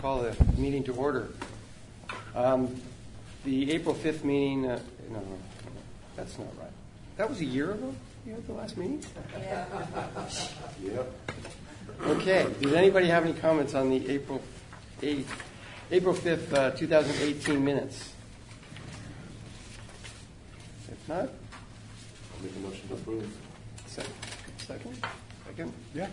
call the meeting to order. The April 5th meeting, no, that's not right. That was a year ago? You had the last meeting? Yeah. Yep. Okay. Does anybody have any comments on the April 5th, 2018 minutes? If not, I'll make a motion to approve. Second? Yeah.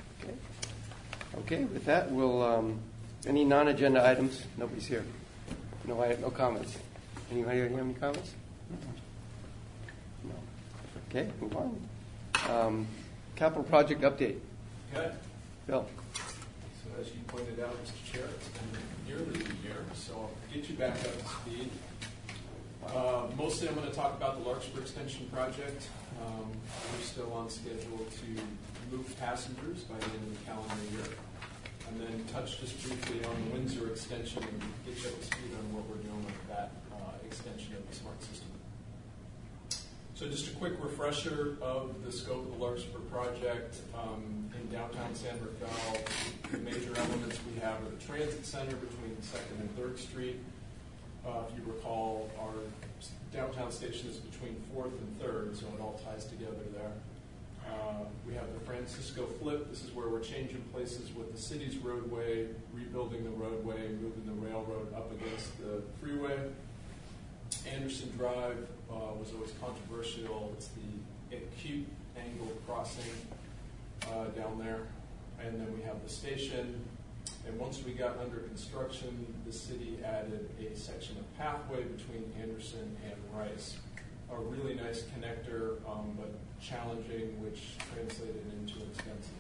Okay, with that, we'll, any non-agenda items? Nobody's here. No comments. Anybody have any comments? No. Okay, move on. Capital project update. Okay. Bill. So as you pointed out, Mr. Chair, it's been nearly a year, so I'll get you back up to speed. Mostly I'm going to talk about the Larkspur Extension project. We're still on schedule to move passengers by the end of the calendar year. And then touch just briefly on the Windsor extension and get you up to speed on what we're doing with that extension of the smart system. So just a quick refresher of the scope of the Larkspur project. In downtown San Rafael, the major elements we have are the transit center between 2nd and 3rd Street. If you recall, our downtown station is between 4th and 3rd, so it all ties together there. We have the Francisco Flip. This is where we're changing places with the city's roadway, rebuilding the roadway, moving the railroad up against the freeway. Anderson Drive was always controversial. It's the acute angle crossing down there. And then we have the station. And once we got under construction, the city added a section of pathway between Anderson and Rice. A really nice connector, but challenging, which translated into expensive.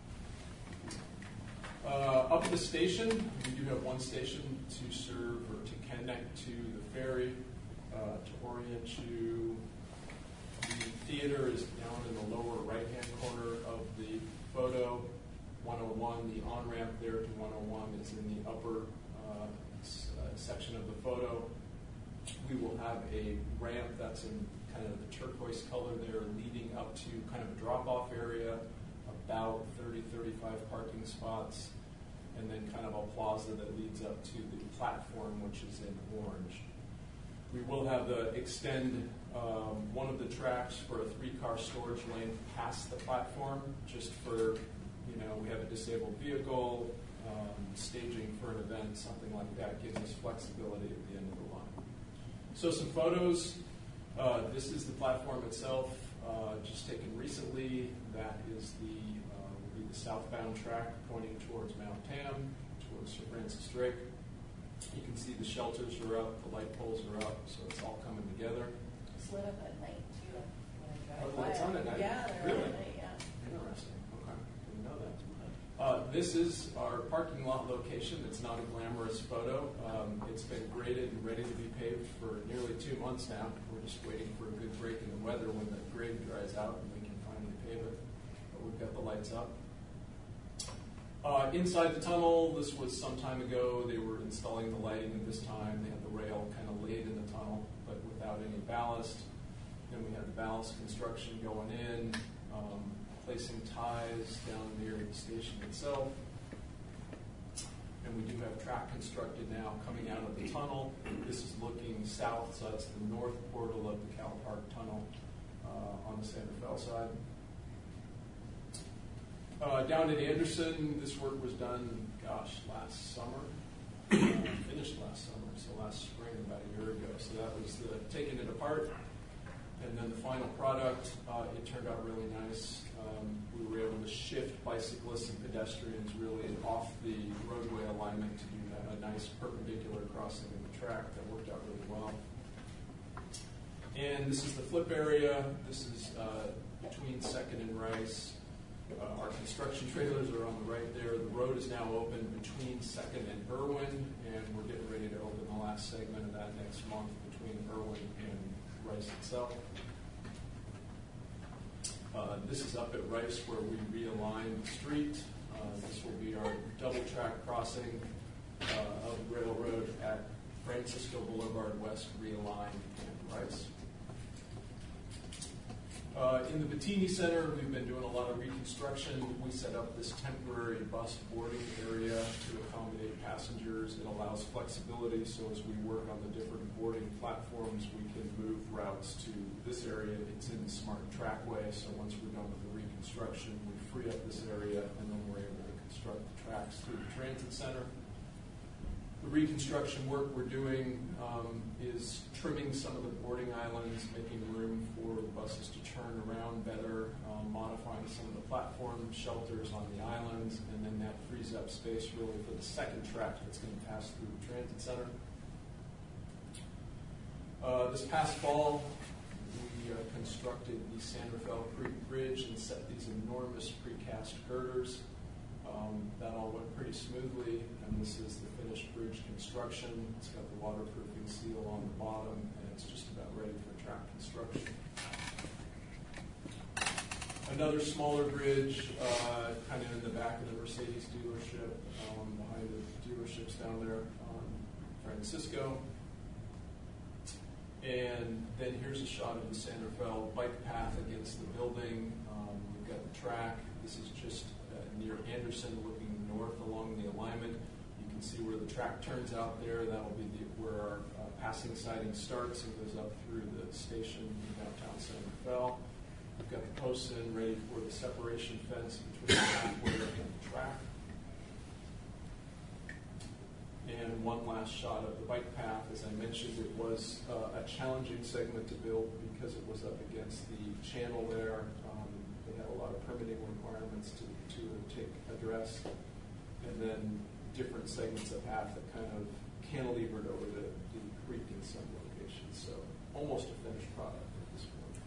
Up at the station, we do have one station to serve or to connect to the ferry. To orient you, the theater is down in the lower right-hand corner of the photo. 101, the on-ramp there to 101 is in the upper section of the photo. We will have a ramp that's in kind of the turquoise color there leading up to kind of a drop-off area, about 30, 35 parking spots, and then kind of a plaza that leads up to the platform, which is in orange. We will have the extend one of the tracks for a 3-car storage lane past the platform, just for, we have a disabled vehicle, staging for an event, something like that, gives us flexibility at the end of the line. So some photos. This is the platform itself, just taken recently. That is will be the southbound track pointing towards Mount Tam, towards Sir Francis Drake. You can see the shelters are up, the light poles are up, so it's all coming together. It's lit up at night too. Oh, it's on at night? Yeah, they're really? on at night, yeah. Interesting. Okay, didn't know that. This is our parking lot location. It's not a glamorous photo. It's been graded and ready to be paved for nearly 2 months now. We're just waiting for a good break in the weather when the grade dries out and we can finally pave it. But we've got the lights up. Inside the tunnel, this was some time ago. They were installing the lighting at this time. They had the rail kind of laid in the tunnel, but without any ballast. Then we had the ballast construction going in, placing ties down near the station itself. And we do have track constructed now coming out of the tunnel. This is looking south, so that's the north portal of the Cal Park Tunnel on the San Rafael side. Down at Anderson, this work was done, last summer. Finished last summer, so last spring, about a year ago. So that was taking it apart. And then the final product, it turned out really nice. We were able to shift bicyclists and pedestrians really off the roadway alignment to do a nice perpendicular crossing of the track. That worked out really well. And this is the flip area. This is between 2nd and Rice. Our construction trailers are on the right there. The road is now open between 2nd and Irwin, and we're getting ready to open the last segment of that next month between Irwin and Rice itself. This is up at Rice where we realign the street. This will be our double track crossing of the railroad at Francisco Boulevard West, realigned and Rice. In the Bettini Center, we've been doing a lot of reconstruction. We set up this temporary bus boarding area to accommodate passengers. It allows flexibility, so as we work on the different boarding platforms, we can move routes to this area. It's in the smart trackway, so once we're done with the reconstruction, we free up this area, and then we're able to construct the tracks through the transit center. The reconstruction work we're doing is trimming some of the boarding islands, making room for the buses to turn around better, modifying some of the platform shelters on the islands, and then that frees up space really for the second track that's going to pass through the transit center. This past fall, we constructed the San Rafael Creek Bridge and set these enormous precast girders. That all went pretty smoothly, and this is the finished bridge construction. It's got the waterproofing seal on the bottom, and it's just about ready for track construction. Another smaller bridge, kind of in the back of the Mercedes dealership, behind the dealerships down there on Francisco. And then here's a shot of the San Rafael bike path against the building. We've got the track. This is just near Anderson, looking north along the alignment. You can see where the track turns out there. That'll be where our passing siding starts and goes up through the station in downtown San Rafael. We've got the posts in ready for the separation fence between the pathway and the track. And one last shot of the bike path. As I mentioned, it was a challenging segment to build because it was up against the channel there. They had a lot of permitting requirements to address, and then different segments of path that kind of cantilevered over the creek in some locations. So almost a finished product at this point.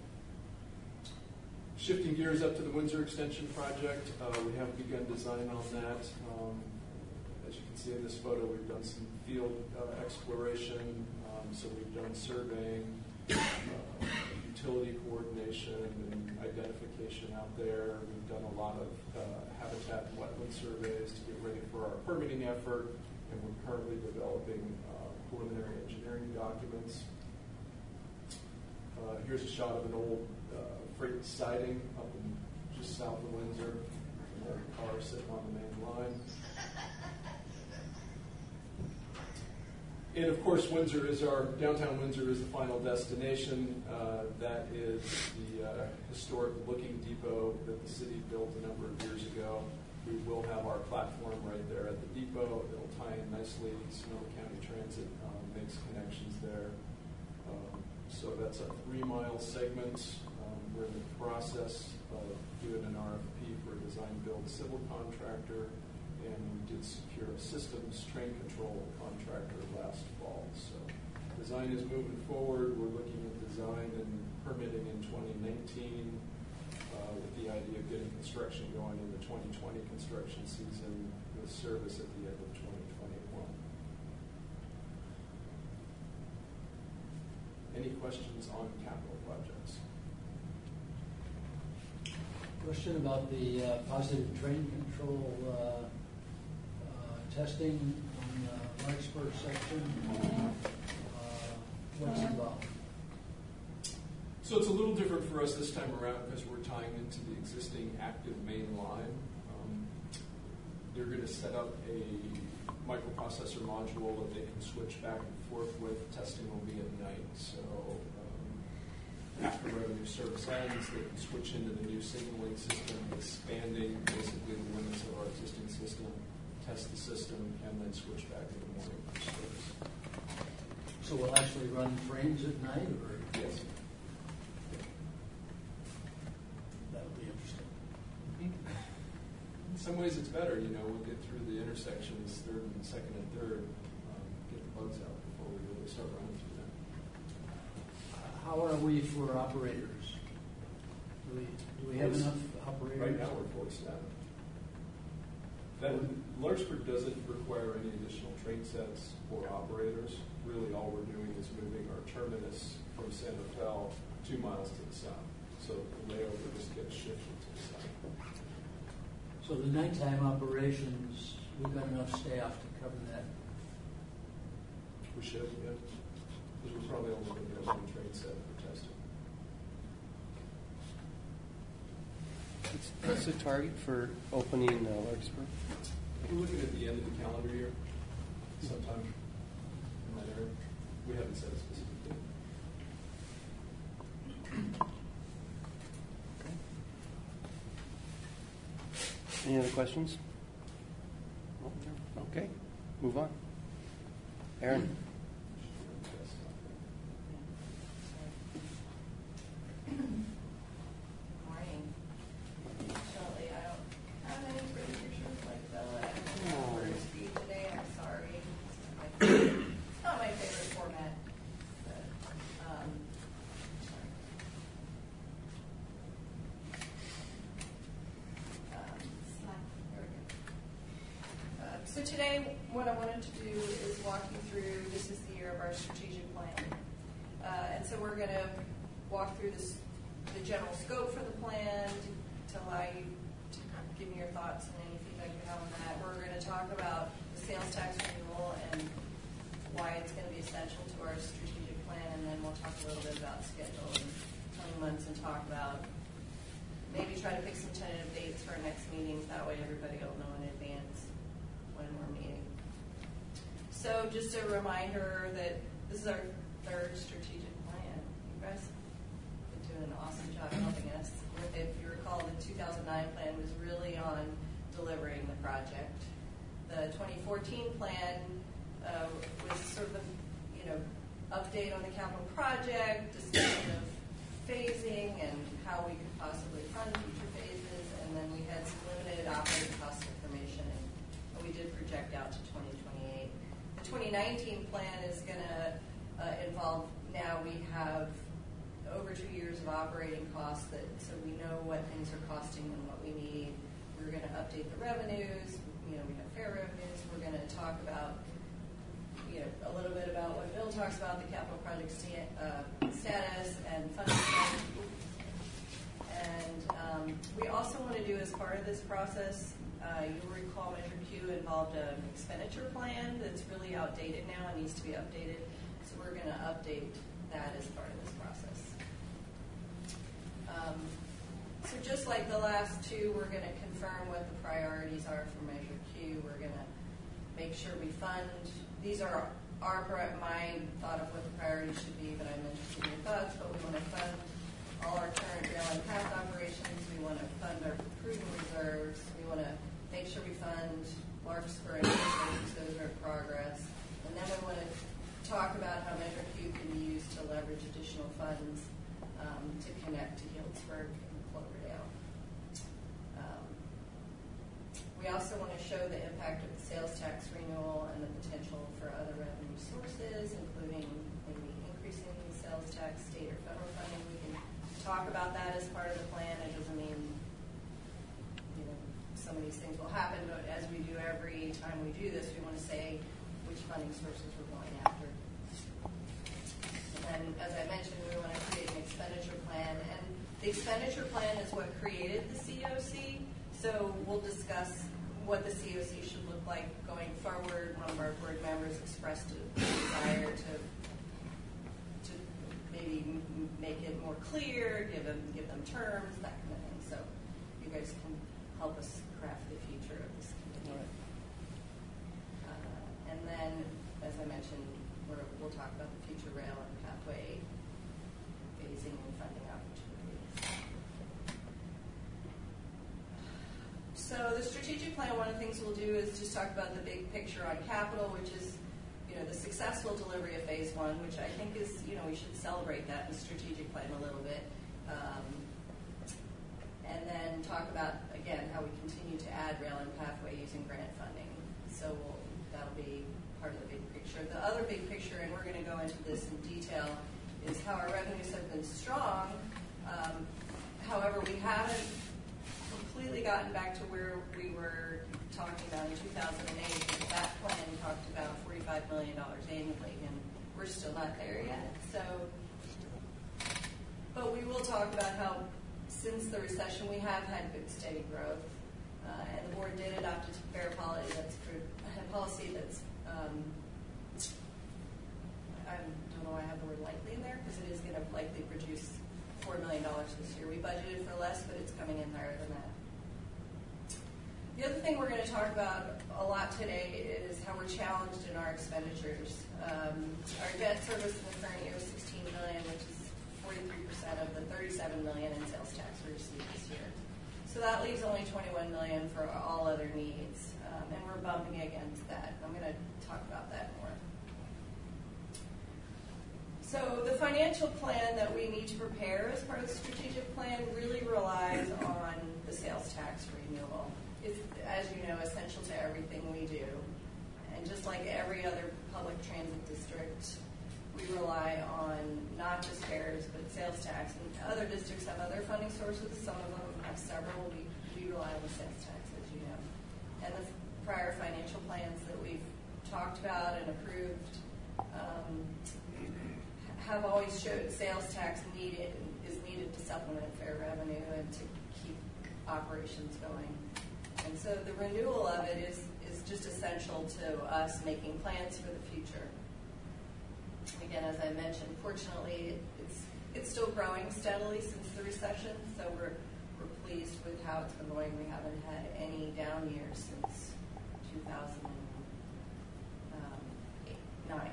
Shifting gears up to the Windsor Extension project, we have begun design on that. As you can see in this photo, we've done some field exploration, so we've done surveying, utility coordination and identification out there. We've done a lot of habitat and wetland surveys to get ready for our permitting effort, and we're currently developing preliminary engineering documents. Here's a shot of an old freight siding up in just south of Windsor. An old car sitting on the main line. And of course, downtown Windsor is the final destination. That is the historic looking depot that the city built a number of years ago. We will have our platform right there at the depot. It'll tie in nicely. Sonoma County Transit makes connections there. So that's a 3-mile segment. We're in the process of doing an RFP for a design-build civil contractor, and we did secure a systems train control contractor last fall. So design is moving forward. We're looking at design and permitting in 2019 with the idea of getting construction going in the 2020 construction season with service at the end of 2021. Any questions on capital projects? Question about the positive train control testing on the Larkspur section. What's involved? So it's a little different for us this time around because we're tying into the existing active main line. They're going to set up a microprocessor module that they can switch back and forth with. Testing will be at night. So after revenue service ends, they can switch into the new signaling system, expanding basically the limits of our existing system, test the system, and then switch back in the morning for service. So we'll actually run trains at night, or? Yes. That would be interesting. In some ways, it's better. We'll get through the intersections, third and second and third, get the bugs out before we really start running through them. How are we for operators? Do we have enough operators? Right now, we're fully staffed. Larkspur doesn't require any additional train sets or operators. Really, all we're doing is moving our terminus from San Rafael 2 miles to the south. So the layover just gets shifted to the south. So the nighttime operations, we've got enough staff to cover that. We should, yeah. Because we're probably only going to have one train set for testing. What's the target for opening Larkspur? We're looking at the end of the calendar year, sometime in that area. We haven't said a specific date. Any other questions? Okay, move on. Aaron? Morning. Shelley, I don't have any pretty pictures like Bella. I don't have for speed today, I'm sorry. It's not my favorite format, but, sorry. Slack, there we go. So today, what I wanted to do is walk you through, this is the year of our strategic plan. And so we're going to walk through the general scope for the plan to allow you to give me your thoughts and any feedback you have on that. We're going to talk about the sales tax renewal and why it's going to be essential to our strategic plan, and then we'll talk a little bit about schedule and coming months and talk about maybe try to pick some tentative dates for our next meetings. That way everybody will know in advance when we're meeting. So just a reminder that this is our third strategic plan. You guys have been doing an awesome job helping us. If you recall, the 2009 plan was really on delivering the project. The 2014 plan was sort of update on the capital project, discussion of phasing and how we could possibly fund future phases, and then we had some limited operating cost information, and we did project out to 2028. The 2019 plan is going to involve, now we have over 2 years of operating costs, so we know what things are costing and what we need. We're going to update the revenues. We have fair revenues. We're going to talk about a little bit about what Bill talks about, the capital project status and funding. And we also want to do, as part of this process, you'll recall Measure Q involved an expenditure plan that's really outdated now and needs to be updated. So we're going to update that as part of this process. So just like the last two, we're going to confirm what the priorities are for Measure Q. We're going to make sure we fund. These are my thought of what the priorities should be, but I'm interested in your thoughts. But we want to fund all our current rail and path operations. We want to fund our proven reserves. We want to make sure we fund Larkspur and Hastings. Those are in progress. And then we want to talk about how Measure Q can be used to leverage additional funds to connect to Healdsburg and Cloverdale. We also want to show the impact of the sales tax renewal and the potential for other revenue sources, including maybe increasing the sales tax, state or federal funding. We can talk about that as part of the plan. It doesn't mean some of these things will happen, but as we do every time we do this, we want to say which funding sources we're going after. And as I mentioned, we want to create an expenditure plan, and the expenditure plan is what created the COC. So we'll discuss what the COC should look like going forward. One of our board members expressed a desire to maybe make it more clear, give them terms, that kind of thing. So you guys can help us craft the future of this committee. And then, as I mentioned, we'll talk about the future rail and pathway phasing and funding opportunities. So the strategic plan, one of the things we'll do is just talk about the big picture on capital, which is the successful delivery of phase one, which I think is, we should celebrate that in the strategic plan a little bit. And then talk about, again, how we continue to add rail and pathway using grant funding. So that'll be part of the big picture. The other big picture, and we're going to go into this in detail, is how our revenues have been strong. However, we haven't completely gotten back to where we were talking about in 2008. That plan talked about $45 million annually, and we're still not there yet. But we will talk about how, since the recession, we have had good, steady growth, and the board did adopt a fair policy that's I don't know why I have the word likely in there, because it is going to likely produce $4 million this year. We budgeted for less, but it's coming in higher than that. The other thing we're going to talk about a lot today is how we're challenged in our expenditures. Our debt service in the current year is $16 million, which is 43% of the $37 million in sales tax we received this year. So that leaves only $21 million for all other needs, and we're bumping against that. I'm going to talk about that more. So the financial plan that we need to prepare as part of the strategic plan really relies on the sales tax renewal. It's, as you know, essential to everything we do. And just like every other public transit district, we rely on not just fares, but sales tax. And other districts have other funding sources. Some of them have several. We rely on the sales tax, as you know. And the prior financial plans that we've talked about and approved have always showed sales tax is needed to supplement fare revenue and to keep operations going. And so the renewal of it is just essential to us making plans for the future. Again, as I mentioned, fortunately, it's still growing steadily since the recession, so we're pleased with how it's been going. We haven't had any down years since 2009.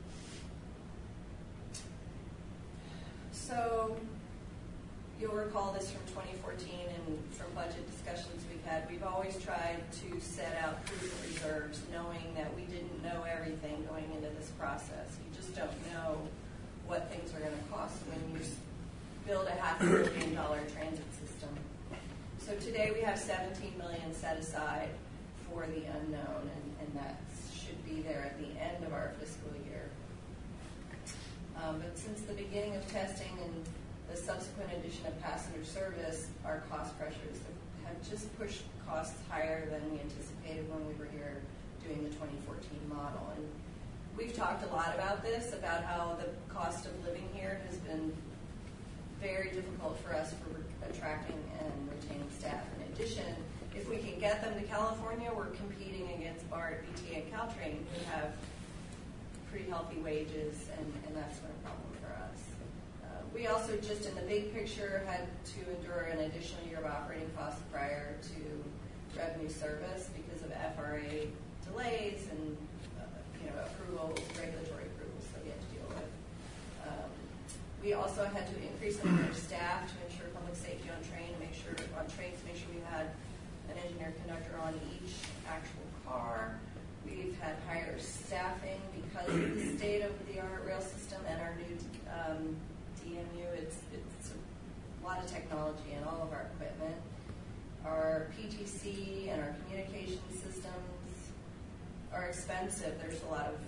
So you'll recall this from 2014 and from budget discussions we've had. We've always tried to set out prudent reserves, knowing that we didn't know everything going into this process. You just don't know what things are going to cost when you build a $500 million transit system. So today we have $17 million set aside for the unknown, and that should be there at the end of our fiscal year. But since the beginning of testing and the subsequent addition of passenger service, our cost pressures have just pushed costs higher than we anticipated when we were here doing the 2014 model. And we've talked a lot about this, about how the cost of living here has been very difficult for us for attracting and retaining staff. In addition, if we can get them to California, we're competing against BART, VTA, and Caltrain, who have pretty healthy wages, and that's been a problem for us. We also, just in the big picture, had to endure an additional year of operating costs prior to revenue service because of FRA delays and approvals, regulatory approvals that we had to deal with. We also had to increase the number of staff to ensure public safety on trains to make sure we had an engineer conductor on each actual car. We've had higher staffing because of the state-of-the-art rail system and our new DMU. It's a lot of technology in all of our equipment. Our PTC and our communication systems are expensive. There's a lot of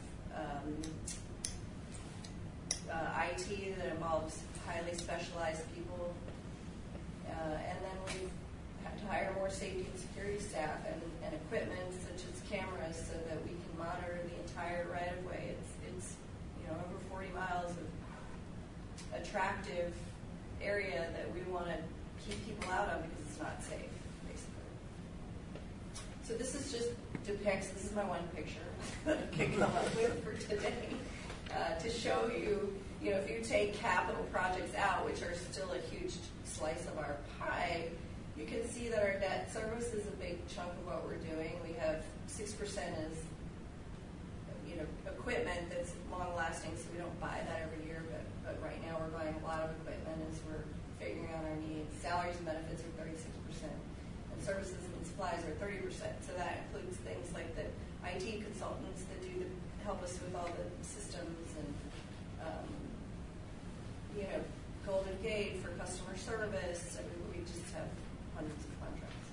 IT that involves highly specialized people. And then we've had to hire more safety and security staff and equipment such as cameras so that we can monitor the entire right-of-way. It's over 40 miles of attractive area that we want to keep people out of because it's not safe, basically. So this is my one picture that I can come up with for today to show you, if you take capital projects out, which are still a huge slice of our pie, you can see that our debt service is a big chunk of what we're doing. We have 6% as equipment that's long-lasting, so we don't buy that every year, but right now we're buying a lot of equipment as we're figuring out our needs. Salaries and benefits are 36%, and services and supplies are 30%, so that includes things like the IT consultants that help us with all the systems and Golden Gate for customer service. We just have hundreds of contracts.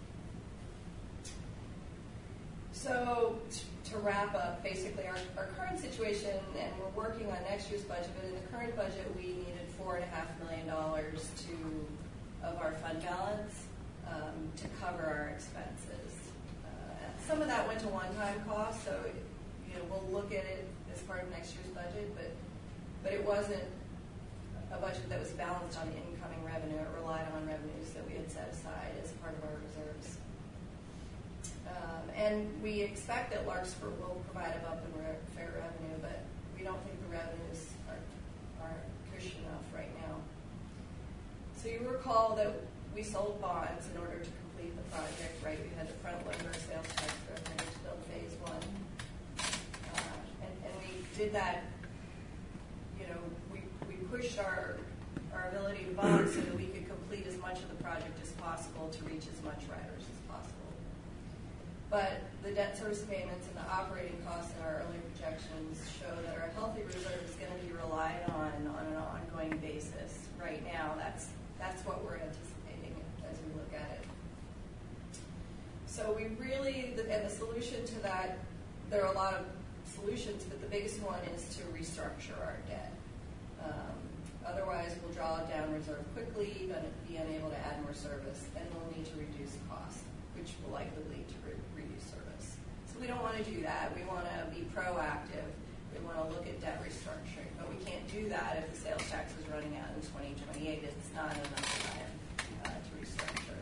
So to wrap up, basically our current situation, and we're working on next year's budget, but in the current budget we needed $4.5 million of our fund balance to cover our expenses. Some of that went to one-time costs, so we'll look at it as part of next year's budget, but it wasn't a budget that was balanced on incoming revenue. It relied on revenues that we had set aside as part of our reserves. And we expect that Larkspur will provide a bump in fare revenue, but we don't think the revenues are cushy enough right now. So you recall that we sold bonds in order to complete the project, right? We had to front load our sales tax revenue to build phase one. And we did that, we pushed our ability to bond so that we could complete as much of the project as possible to reach as much riders as possible. But the debt service payments and the operating costs in our early projections show that our healthy reserve is going to be relied on an ongoing basis. Right now, that's what we're anticipating as we look at it. So we really, and the solution to that, there are a lot of solutions, but the biggest one is to restructure our debt. Otherwise, we'll draw down reserve quickly, be unable to add more service, and we'll need to reduce costs, which will likely lead to reduced service. So we don't want to do that. We want to be proactive. We want to look at debt restructuring, but we can't do that if the sales tax is running out in 2028. It's not enough time to restructure.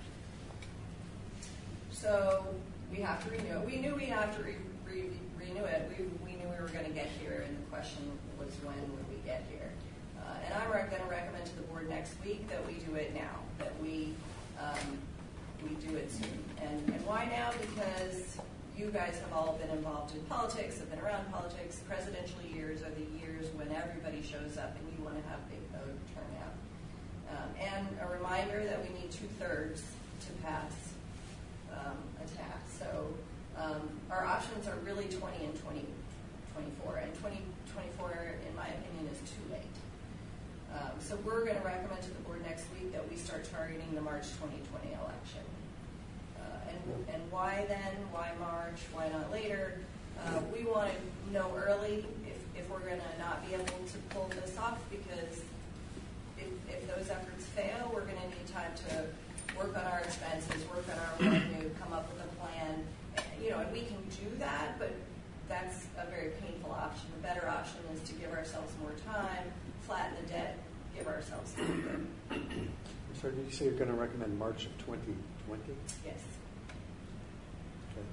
So we have to renew it. We knew we'd have to renew it. We knew we were going to get here, and the question was when would we get here? And I'm going to recommend to the board next week that we do it now, that we do it soon. And why now? Because you guys have all been involved in politics, have been around politics. Presidential years are the years when everybody shows up and you want to have big vote turnout. And a reminder that we need 2/3 to pass a tax. So our options are really 20 and 2024. And 2024, in my opinion, is too late. So we're going to recommend to the board next week that we start targeting the March 2020 election. And why then? Why March? Why not later? We want to know early if we're going to not be able to pull this off, because if those efforts fail, we're going to need time to work on our expenses, work on our revenue, come up with a plan. And we can do that, but that's a very painful option. The better option is to give ourselves more time, flatten the debt, give ourselves time. I'm sorry, did you say you're going to recommend March of 2020? Yes. Okay.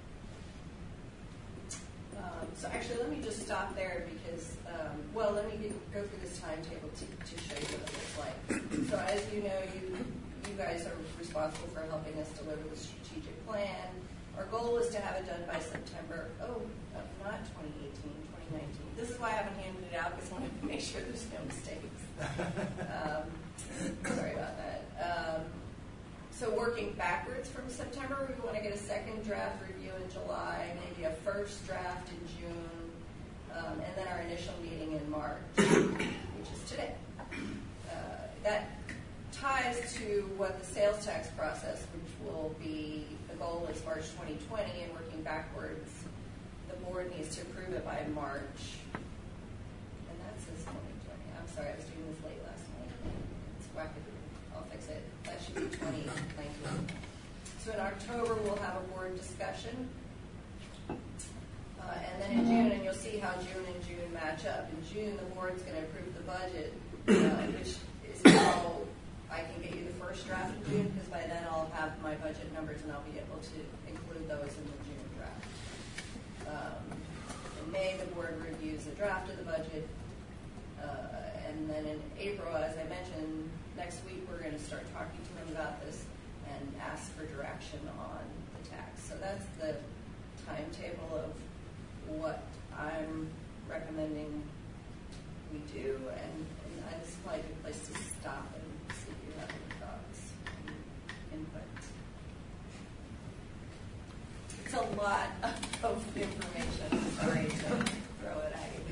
So actually, let me just stop there because, let me go through this timetable to show you what it looks like. So as you know, you guys are responsible for helping us deliver the strategic plan. Our goal is to have it done by September, not 2018, 2019. This is why I haven't handed it out, because I wanted to make sure there's no mistakes. Sorry about that. So working backwards from September, we want to get a second draft review in July, maybe a first draft in June, and then our initial meeting in March, which is today. That ties to what the sales tax process, which will be, the goal is March 2020, and working backwards, the board needs to approve it by March. And that says 2020. I'm sorry, I was doing this late last night. It's wackadoo. I'll fix it. That should be 2019. So in October, we'll have a board discussion. And then in June, and you'll see how June and June match up. In June, the board's going to approve the budget, which is how I can get you the first draft in June, because by then I'll have my budget numbers and I'll be able to include those in the June draft. In May, the board reviews the draft of the budget. And then in April, as I mentioned, next week we're going to start talking to them about this and ask for direction on the tax. So that's the timetable of what I'm recommending we do. And this is probably a good place to stop and see if you have any thoughts and input. It's a lot of information. Sorry to throw it at you.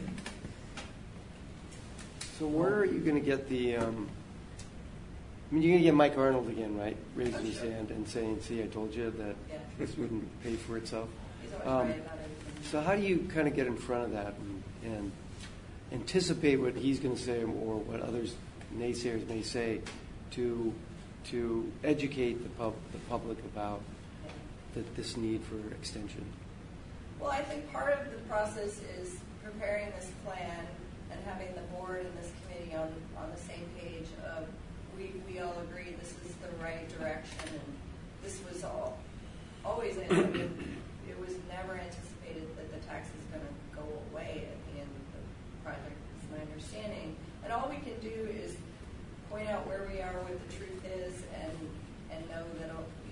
So where are you going to get the? You're going to get Mike Arnold again, right? Raising his hand and saying, "See, I told you that this wouldn't pay for itself." He's always right about everything. So how do you kind of get in front of that and anticipate what he's going to say or what others naysayers may say to educate the public about this need for extension? Well, I think part of the process is preparing this plan and having the board and this committee on the same page of we all agree this is the right direction, and this was always it was never anticipated that the tax is going to go away at the end of the project, is my understanding. And all we can do is point out where we are, what the truth is, and know that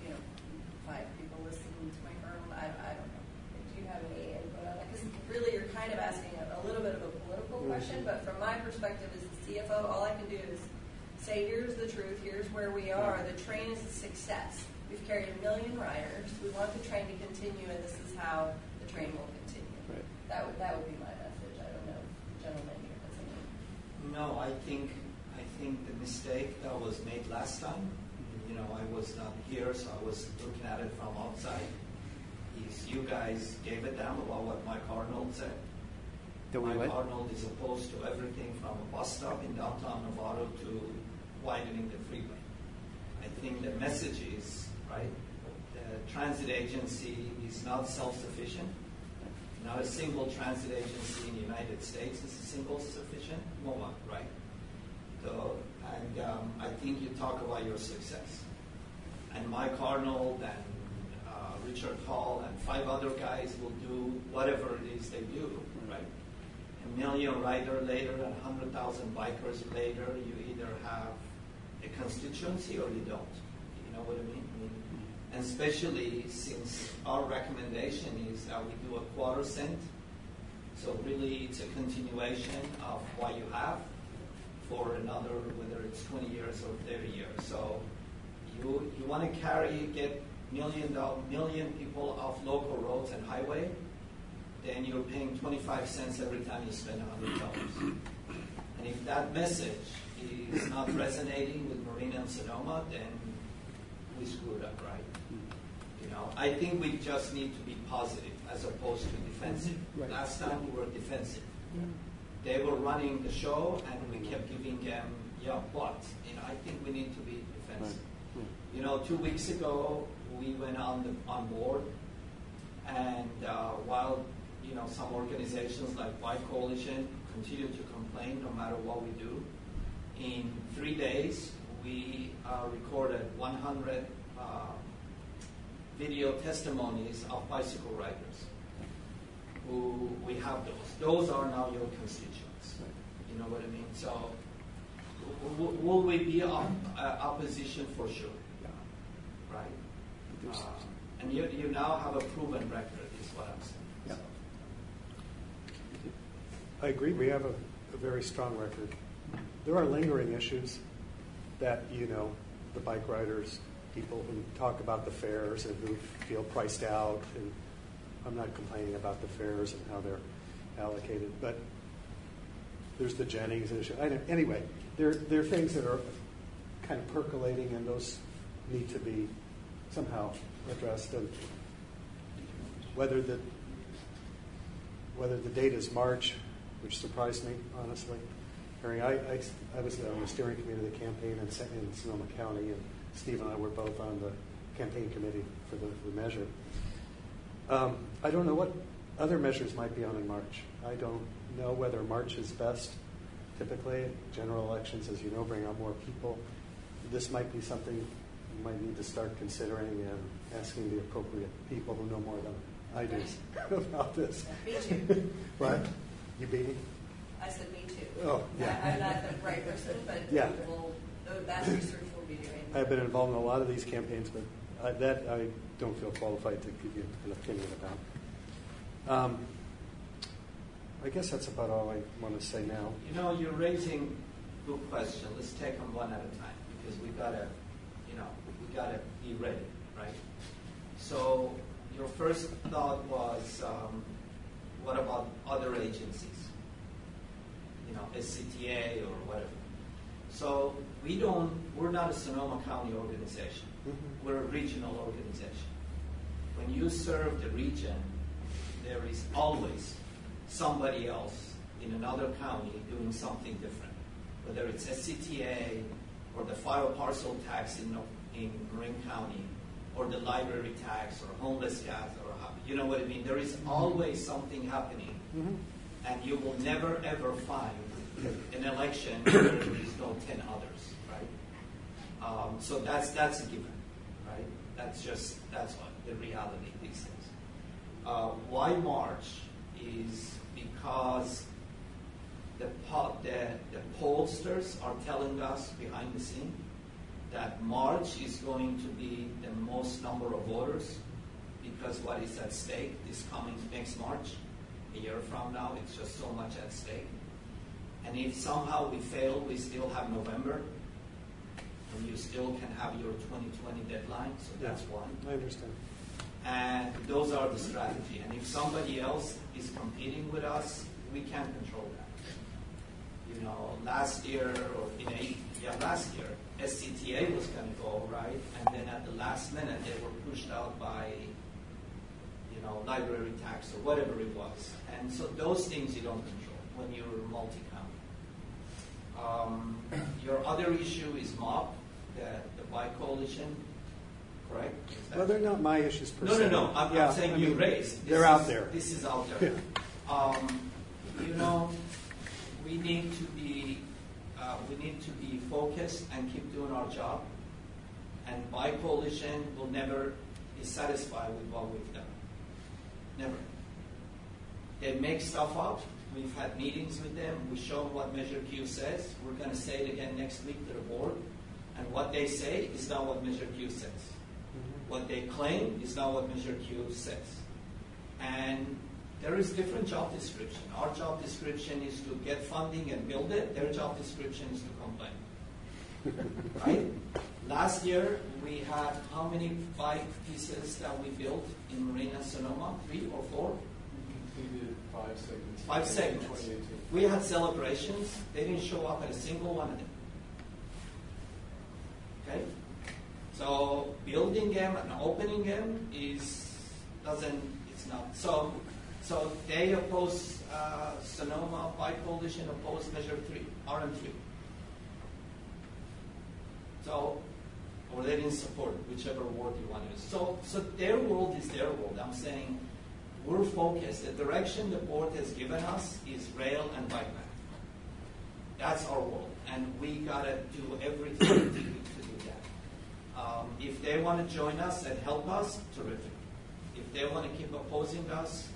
question, but from my perspective as the CFO, all I can do is say, here's the truth, here's where we are. The train is a success. We've carried 1 million riders. We want the train to continue, and this is how the train will continue. Right. That would be my message. I don't know, gentlemen, here has any. No, I think the mistake that was made last time, I was not here, so I was looking at it from outside, is you guys gave it down about what Mike Arnold said. Mike Arnold is opposed to everything from a bus stop in downtown Novato to widening the freeway. I think the message is, right, the transit agency is not self-sufficient. Not a single transit agency in the United States is a single sufficient. No one, right? So, and I think you talk about your success. And Mike Arnold and Richard Hall and 5 other guys will do whatever it is they do, right? 1 million rider later and 100,000 bikers later, you either have a constituency or you don't. You know what I mean? And especially since our recommendation is that we do a quarter cent, so really it's a continuation of what you have for another, whether it's 20 years or 30 years. So you want to get million people off local roads and highway, then you're paying 25 cents every time you spend $100. And if that message is not resonating with Marina and Sonoma, then we screwed up, right? I think we just need to be positive as opposed to defensive. Right. Last time we were defensive. They were running the show, and we kept giving them, what? I think we need to be defensive. Right. 2 weeks ago, we went on board, and while some organizations like Bike Coalition continue to complain no matter what we do, in 3 days we recorded 100 video testimonies of bicycle riders who we have those are now your constituents. Right. You know what I mean? So will we be opposition for sure? Yeah. Right. And you now have a proven record is what I'm saying. Yeah. So. I agree. We have a very strong record. There are lingering issues that, the bike riders, people who talk about the fares and who feel priced out, and I'm not complaining about the fares and how they're allocated, but there's the Jennings issue. Anyway, there are things that are kind of percolating, and those need to be somehow addressed. And whether the date is March, which surprised me, honestly. I was on the steering committee of the campaign in Sonoma County, and Steve and I were both on the campaign committee for the measure. I don't know what other measures might be on in March. I don't know whether March is best. Typically, general elections, as you know, bring out more people. This might be something you might need to start considering and asking the appropriate people who know more than I do about this. Me too. What? You beat me? I said me too. Oh, yeah. I'm not the right person, but yeah. That research we'll be doing. I've been involved in a lot of these campaigns, but I don't feel qualified to give you an opinion about. I guess that's about all I want to say now. You're raising good questions. Let's take them one at a time because we gotta be ready, right? So your first thought was, what about other agencies? SCTA or whatever. So we're not a Sonoma County organization. Mm-hmm. We're a regional organization. When you serve the region, there is always somebody else in another county doing something different, whether it's SCTA or the fire parcel tax in Marin County or the library tax or homeless gas or you know what I mean? There is always something happening, and you will never ever find an election where there is no 10 others, right? So that's a given, right? That's what the reality of these things. Why March is because the pollsters are telling us behind the scene that March is going to be the most number of voters because what is at stake this coming next March, a year from now, it's just so much at stake. And if somehow we fail, we still have November, and you still can have your 2020 deadline, so that's one. I understand. And those are the strategy. And if somebody else is competing with us, we can't control that. You know, last year, SCTA was going to go, right? And then at the last minute, they were pushed out by, you know, library tax or whatever it was. And so those things you don't control when you're multi-county. Your other issue is MOP, the Bike Coalition, correct? Well, they're not my issues per se. No. I'm saying you raised. They're out there. This is out there. Yeah. You know, we need to be focused and keep doing our job. And Bike Coalition will never be satisfied with what we've done. Never. They make stuff up. We've had meetings with them. We show them what Measure Q says. We're going to say it again next week to the board. And what they say is not what Measure Q says. What they claim is not what Measure Q says. And there is different job description. Our job description is to get funding and build it. Their job description is to complain. Right? Last year, we had how many bike pieces that we built in Marina Sonoma? 3 or 4? We completed 5 segments. 5 segments. 2018. We had celebrations. They didn't show up at a single one of them. Okay? So building them and opening them it's not. So they oppose Sonoma Bike Coalition opposed Measure 3, RM3. So, or they didn't support it, whichever word you want to use. So their world is their world. I'm saying we're focused. The direction the board has given us is rail and bike path. That's our world, and we gotta do everything to do that. If they want to join us and help us, terrific. If they want to keep opposing us,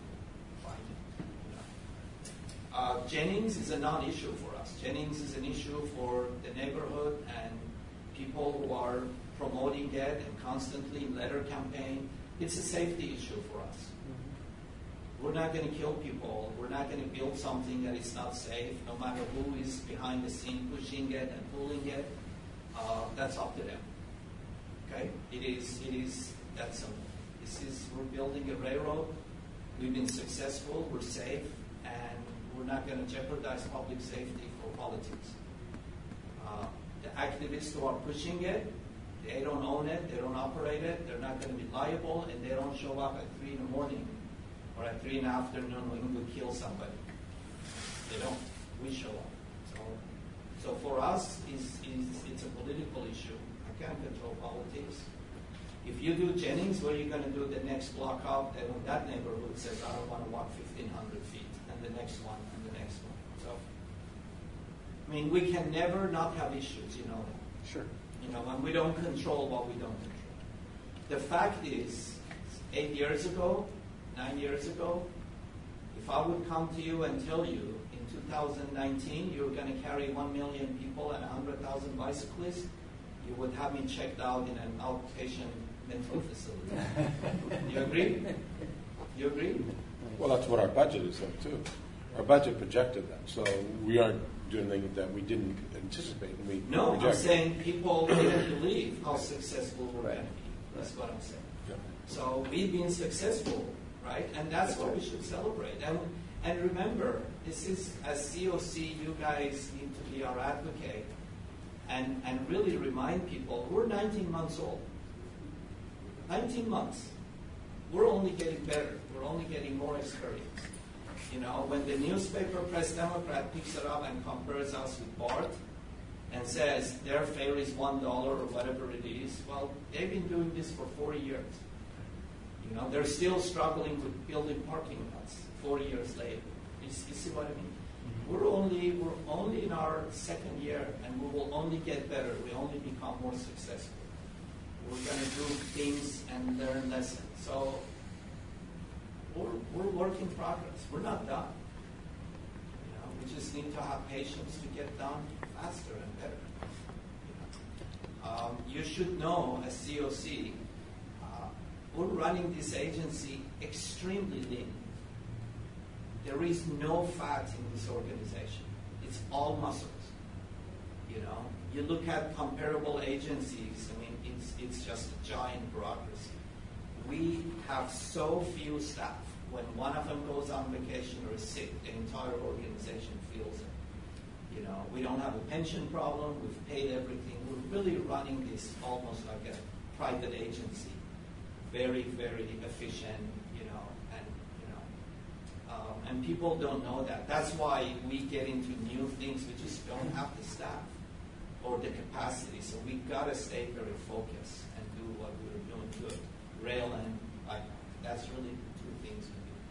fine. Jennings is a non-issue for us. Jennings is an issue for the neighborhood and people who are promoting it and constantly in letter campaign. It's a safety issue for us. We're not going to kill people. We're not going to build something that is not safe, no matter who is behind the scene pushing it and pulling it. That's up to them. Okay? It is that simple. We're building a railroad. We've been successful. We're safe, and we're not going to jeopardize public safety for politics. The activists who are pushing it, they don't own it. They don't operate it. They're not going to be liable, and they don't show up at 3 in the morning or at 3 in the afternoon when we kill somebody. They don't. We show up. So for us, it's a political issue. I can't control politics. If you do Jennings, where you're going to do the next block up, and when that neighborhood says, I don't want to walk 1,500 feet, and the next one, and the next one. So, I mean, we can never not have issues, you know that. Sure. You know, and we don't control what we don't control. The fact is, 8 years ago, 9 years ago, if I would come to you and tell you in 2019 you were going to carry 1 million people and 100,000 bicyclists, you would have me checked out in an outpatient mental facility. You agree? You agree? Well, that's what our budget is, though, too. Our budget projected that, so we aren't doing things that we didn't anticipate. And we No, projected. I'm saying people didn't believe how successful we're going to be. That's what I'm saying. Yeah. So we've been successful, right? And that's what we should celebrate. And remember, this is, as COC, you guys need to be our advocate and really remind people, we're 19 months old. 19 months. We're only getting better. We're only getting more experience. You know, when the newspaper Press Democrat picks it up and compares us with BART and says their fare is $1 or whatever it is, well, they've been doing this for 40 years. You know, they're still struggling with building parking lots 40 years later. You see what I mean? We're only in our second year, and we will only get better. We only become more successful. We're going to do things and learn lessons. So we're work in progress. We're not done. You know, we just need to have patience to get done faster and better. You should know, as COC, we're running this agency extremely lean. There is no fat in this organization. It's all muscles. You know, you look at comparable agencies. I mean, it's just a giant bureaucracy. We have so few staff. When one of them goes on vacation or is sick, the entire organization feels it. You know, we don't have a pension problem. We've paid everything. We're really running this almost like a private agency. Very, very efficient. And people don't know that. That's why we get into new things. We just don't have the staff or the capacity. So we got to stay very focused and do what we're doing good. Rail and that's really the two things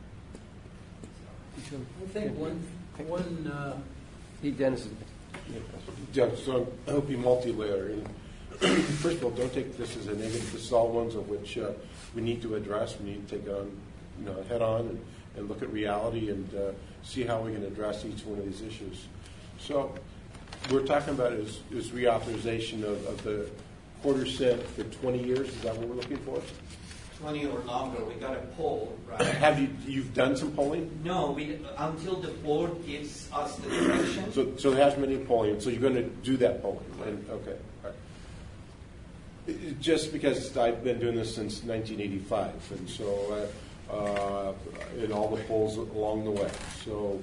we do. I think one Dennis. Yeah, so I hope you multi-layer. And first of all, don't take this as a negative. This is all ones of which we need to address. We need to take on, head on and look at reality and see how we can address each one of these issues. So we're talking about is reauthorization of the quarter cent for 20 years. Is that what we're looking for? 20 or longer. We got a poll, right? You've done some polling? No, until the board gives us the direction. So there hasn't been any polling. So you're going to do that polling? And, okay. All right. Just because I've been doing this since 1985, and so in all the polls along the way. So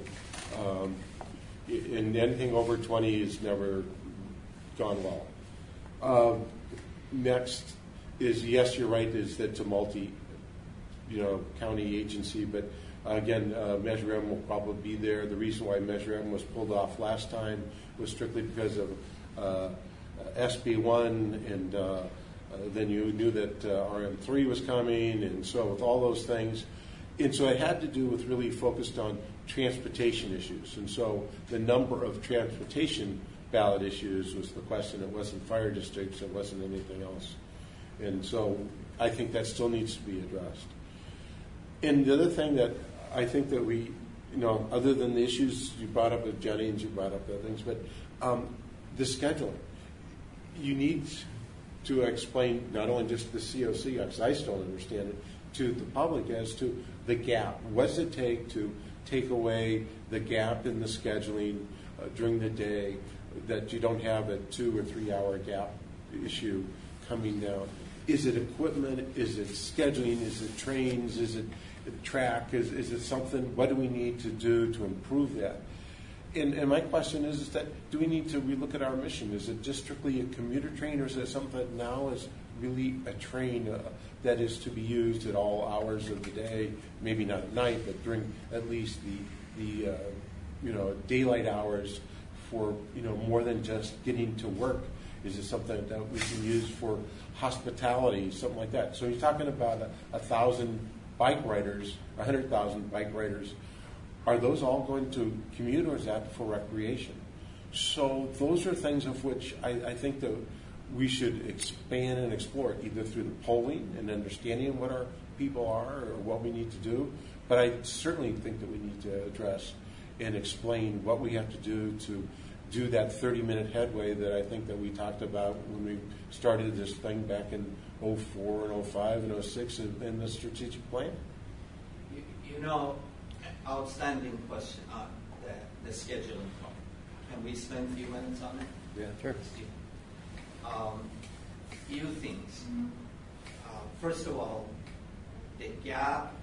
in anything over 20 has never gone well. Next is, yes, you're right, is that it's a county agency, but again, Measure M will probably be there. The reason why Measure M was pulled off last time was strictly because of SB1, and then you knew that RM3 was coming, and so with all those things. And so it had to do with really focused on transportation issues. And so the number of transportation ballot issues was the question. It wasn't fire districts. It wasn't anything else. And so I think that still needs to be addressed. And the other thing that I think that we, other than the issues you brought up with Jenny and you brought up other things, but the scheduling. You need to explain not only just the COC, because I still don't understand it, to the public as to the gap. What does it take to take away the gap in the scheduling during the day, that you don't have a 2 or 3 hour gap issue coming down? Is it equipment? Is it scheduling? Is it trains? Is it track? Is it something? What do we need to do to improve that? And my question is that do we need to relook at our mission? Is it just strictly a commuter train, or is it something that now is really a train that is to be used at all hours of the day? Maybe not at night, but during at least the daylight hours for more than just getting to work. Is it something that we can use for hospitality, something like that? So you're talking about 1,000 bike riders, 100,000 bike riders. Are those all going to commute, or is that for recreation? So those are things of which I think that we should expand and explore, either through the polling and understanding what our people are or what we need to do. But I certainly think that we need to address and explain what we have to do that 30-minute headway that I think that we talked about when we started this thing back in 04 and 05 and 06 in the strategic plan. Outstanding question on the scheduling part. Can we spend a few minutes on it? Yeah, sure. Few things. First of all, the gap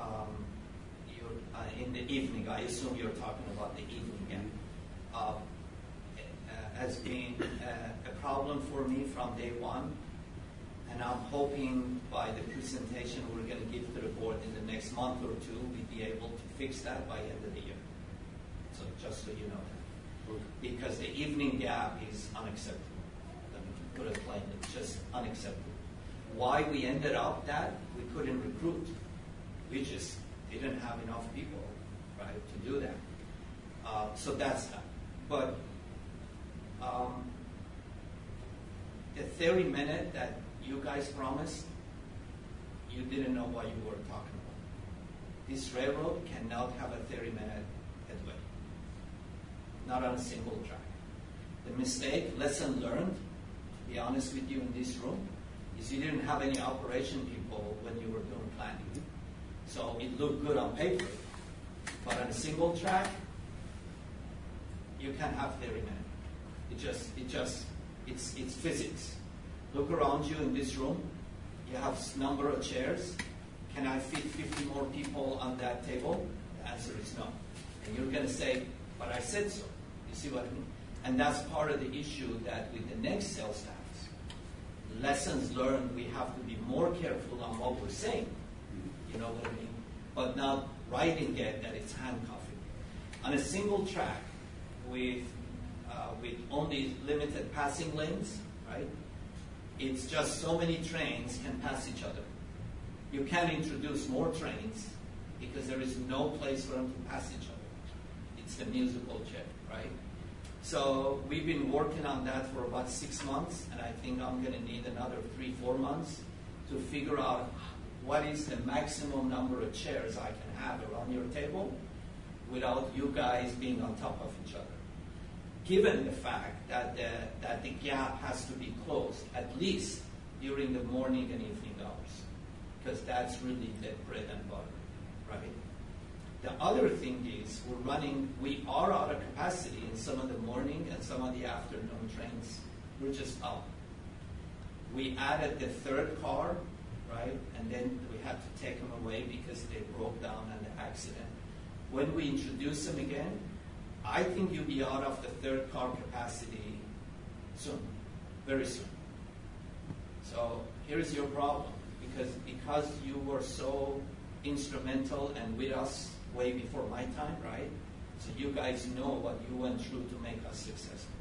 in the evening, I assume you're talking about the evening gap, has been a problem for me from day one. And I'm hoping by the presentation we're going to give to the board in the next month or two, we'll be able to fix that by the end of the year. So just so you know that. Because the evening gap is unacceptable. Let me put it plainly, it's just unacceptable. Why we ended up that, we couldn't recruit. We just didn't have enough people, right, to do that. So that's that. But the 30-minute that you guys promised, you didn't know what you were talking about. This railroad cannot have a 30-minute headway. Not on a single track. The mistake, lesson learned, to be honest with you in this room, is you didn't have any operation people when you were doing planning. So it looked good on paper. But on a single track, You can't have 30 minutes. It's physics. Look around you in this room. You have number of chairs. Can I fit 50 more people on that table? The answer is no. And you're going to say, but I said so. You see what I mean? And that's part of the issue that with the next sales tax, lessons learned, we have to be more careful on what we're saying. You know what I mean? But not writing it that it's handcuffing. On a single track with only limited passing lanes, right? It's just so many trains can pass each other. You can't introduce more trains because there is no place for them to pass each other. It's the musical chair, right? So we've been working on that for about 6 months, and I think I'm going to need another 3-4 months to figure out what is the maximum number of chairs I can have around your table without you guys being on top of each other. Given the fact that the gap has to be closed at least during the morning and evening hours, because that's really the bread and butter, right? The other thing is we are out of capacity in some of the morning and some of the afternoon trains. We're just out. We added the third car, right? And then we had to take them away because they broke down in the accident. When we introduce them again, I think you'll be out of the third car capacity soon, very soon. So here's your problem, because you were so instrumental and with us way before my time, right? So you guys know what you went through to make us successful.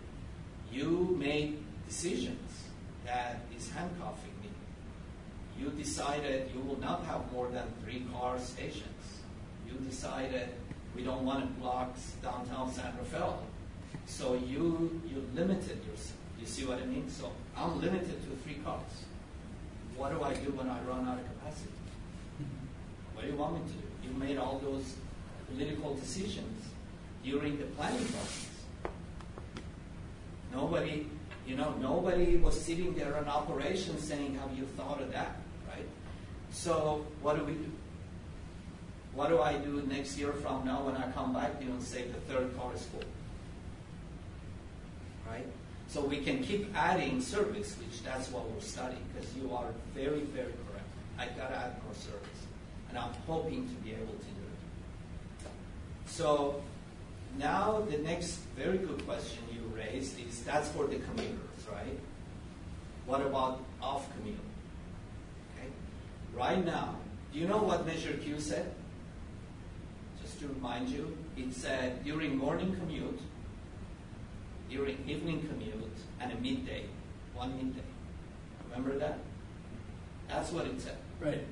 You made decisions that is handcuffing me. You decided you will not have more than 3 car stations. You decided we don't want to block downtown San Rafael. So you limited yourself. You see what I mean? So I'm limited to 3 cars. What do I do when I run out of capacity? What do you want me to do? You made all those political decisions during the planning process. Nobody was sitting there in operations saying, have you thought of that, right? So what do we do? What do I do next year from now when I come back to you and say the third car is full? Right? So we can keep adding service, which that's what we're studying, because you are very, very correct. I got to add more service. And I'm hoping to be able to do it. So now the next very good question you raised is, that's for the commuters, right? What about off commute? Okay. Right now, do you know what Measure Q said? Just to remind you, it said during morning commute, during evening commute, and a midday, one midday. Remember that? That's what it said. Right.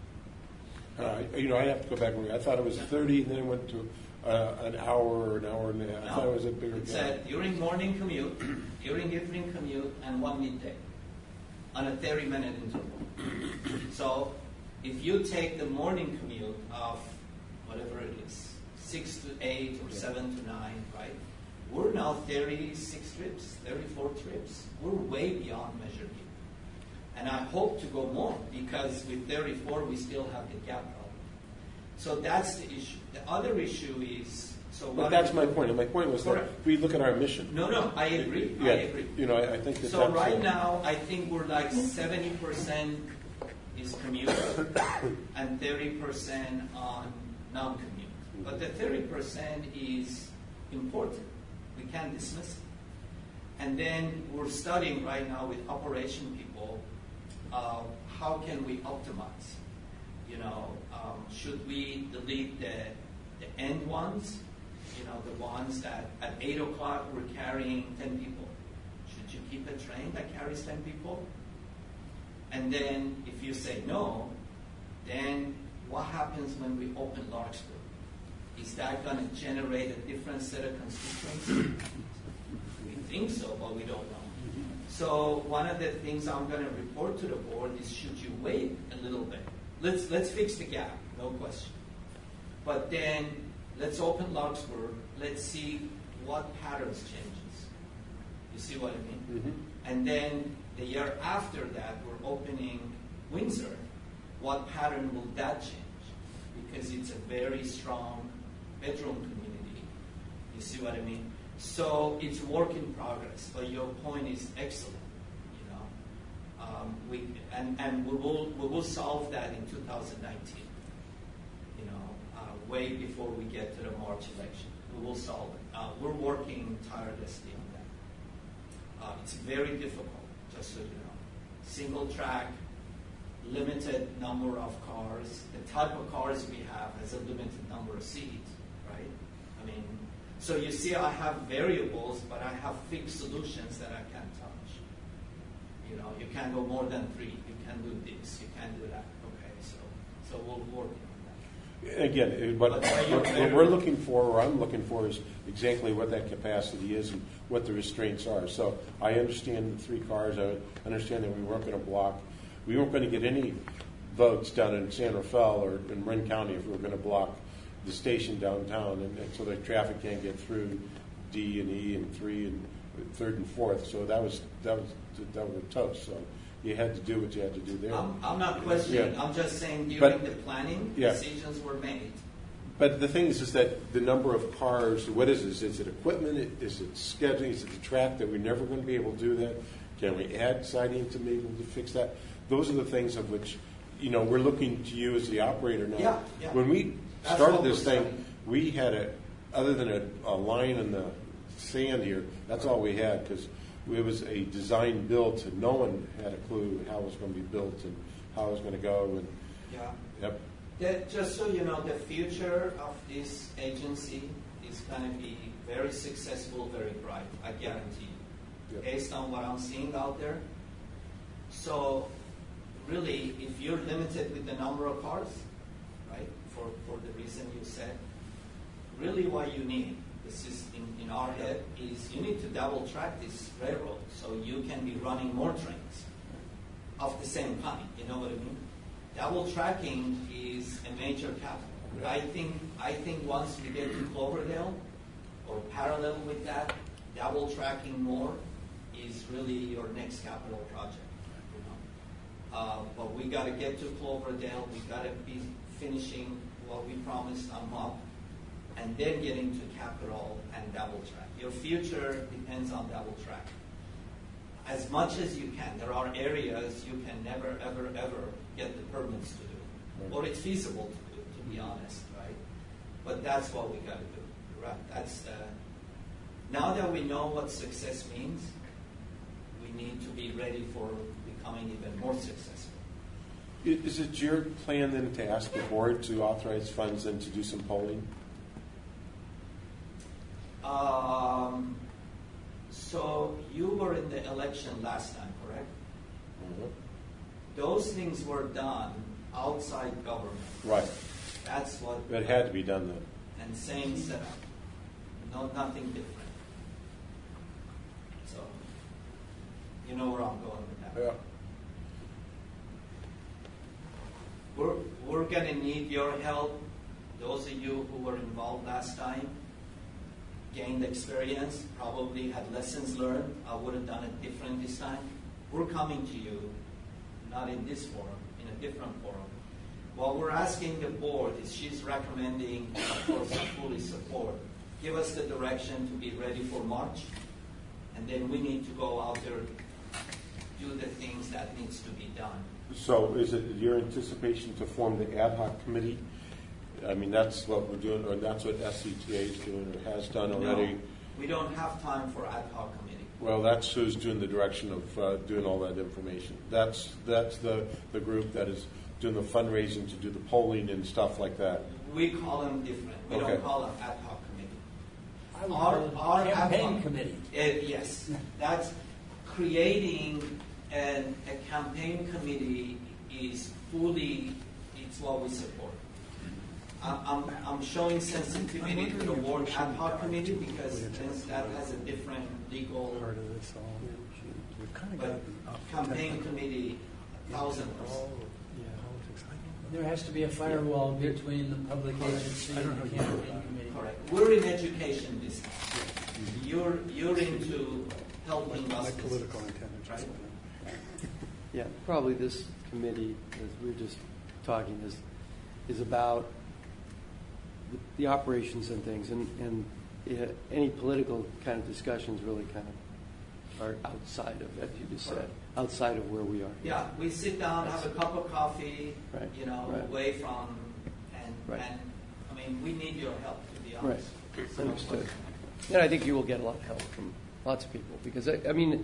I have to go back. I thought it was 30, and then it went to an hour or an hour and a half. I thought it was a bigger gap. It said during morning commute, during evening commute, and one midday on a 30-minute interval. So if you take the morning commute of whatever it is, 6 to 8 or 7 to 9, right? We're now 36 trips, 34 trips. We're way beyond Measure Q. And I hope to go more, because with 34, we still have the gap problem. So that's the issue. The other issue is... But that's my point. And my point was that we look at our mission. No, I agree. Yeah, I agree. I think that. So right now, I think we're like 70% is commute and 30% on non-commute. But the 30% is important. We can't dismiss it. And then we're studying right now with operation people, how can we optimize? Should we delete the end ones? The ones that at 8 o'clock we're carrying 10 people. Should you keep a train that carries 10 people? And then if you say no, then what happens when we open Larkspur? Is that going to generate a different set of constituents? We think so, but we don't know. So one of the things I'm going to report to the board is, should you wait a little bit? Let's fix the gap, no question. But then let's open Larkspur. Let's see what patterns changes. You see what I mean? Mm-hmm. And then the year after that, we're opening Windsor. What pattern will that change? Because it's a very strong bedroom community. You see what I mean? So it's work in progress, but your point is excellent. We will solve that in 2019. Way before we get to the March election, we will solve it. We're working tirelessly on that. It's very difficult, just so you know. Single track, limited number of cars. The type of cars we have has a limited number of seats, right? I mean, so you see, I have variables, but I have fixed solutions that I can't touch. You can't go more than 3. You can't do this. You can't do that. Okay, so we'll work on that. Again, what we're looking for, or I'm looking for, is exactly what that capacity is and what the restraints are. So I understand the 3 cars. I understand that we weren't going to block. We weren't going to get any votes down in San Rafael or in Marin County if we were going to block the station downtown, and so the traffic can't get through D and E and 3 and 3rd and 4th. So that was a toast. So you had to do what you had to do there. I'm not questioning. Yeah. I'm just saying during the planning, yeah, decisions were made. But the thing is that the number of cars, what is this? Is it equipment? Is it scheduling? Is it the track that we're never going to be able to do that? Can we add siding to be able to fix that? Those are the things of which, we're looking to you as the operator now. Yeah. When we started this thing, we had other than a line in the sand here, that's all we had, because it was a design built, and no one had a clue how it was going to be built and how it was going to go. And Yep. Just so you know, the future of this agency is going to be very successful, very bright, I guarantee you, based on what I'm seeing out there. So really, if you're limited with the number of cars, right, for the reason you said, really what you need, this is in our head, is you need to double track this railroad so you can be running more trains of the same kind. You know what I mean? Double tracking is a major capital. I think once we get to Cloverdale, or parallel with that, double tracking more is really your next capital project. But we got to get to Cloverdale. We got to be finishing what we promised on MUP, and then getting to capital and double track. Your future depends on double track. As much as you can. There are areas you can never, ever, ever get the permits to do, or it's feasible to do, to be honest, right? But that's what we got to do. Right? That's now that we know what success means, we need to be ready for becoming even more successful. Is it your plan then to ask the board to authorize funds and to do some polling? So you were in the election last time, correct? Mm-hmm. Those things were done outside government. Right. That's what. It had to be done then. And same setup. Nothing different. So, you know where I'm going with that. Yeah. We're going to need your help. Those of you who were involved last time gained experience, probably had lessons learned. I would have done it different this time. We're coming to you, not in this forum, in a different forum. What we're asking the board is, she's recommending, of course, I fully support, give us the direction to be ready for March, and then we need to go out there, do the things that needs to be done. So is it your anticipation to form the ad hoc committee? I mean, that's what we're doing, or that's what SCTA is doing, or has done already. No, we don't have time for ad hoc committee. Well, that's who's doing the direction of doing all that information. That's the group that is doing the fundraising to do the polling and stuff like that. We call them different. We don't call them ad hoc committee. I would call it a campaign committee. Yes, that's creating a campaign committee is fully, it's what we support. I'm showing sensitivity to the word ad hoc committee because that has a different legal. Part of this all. We've kind of But gotten campaign committee, 1,000%. There has to be a firewall between the public agency and the campaign committee. Correct. We're in education business. You're into helping us. like political intelligence. Right? Yeah, probably this committee, as we were just talking, is about the operations and things. And any political kind of discussions really kind of are outside of, as you just said, outside of where we are. Yeah, we sit down, have a cup of coffee, Right. Right. Away from, Right. and I mean, we need your help, to be Right. honest. So, Understood. And I think you will get a lot of help from lots of people because I mean,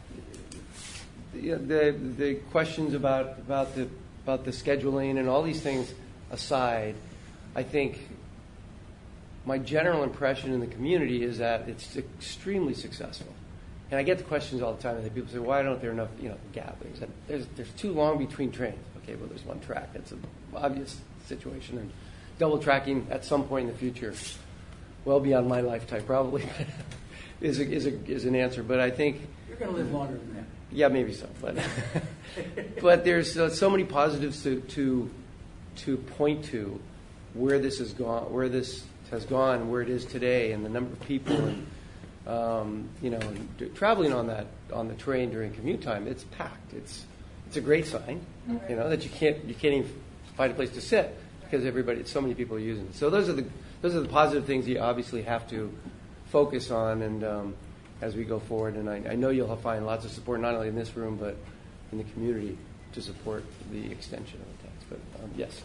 the questions about the scheduling and all these things aside, I think my general impression in the community is that it's extremely successful. And I get the questions all the time, and people say, "Why don't there enough, gatherings?" And there's too long between trains. Okay, well, there's one track. That's an obvious situation, and double tracking at some point in the future, well beyond my lifetime probably, is an answer. But I think You're going to live longer than that. yeah, maybe so. But but there's so many positives to point to where this has gone, where it is today, and the number of people, and traveling on the train during commute time. It's packed. It's a great sign, that you can't even find a place to sit because so many people are using it. So those are the positive things you obviously have to focus on, and as we go forward. And I know you'll find lots of support not only in this room but in the community to support the extension of the tax. But yes.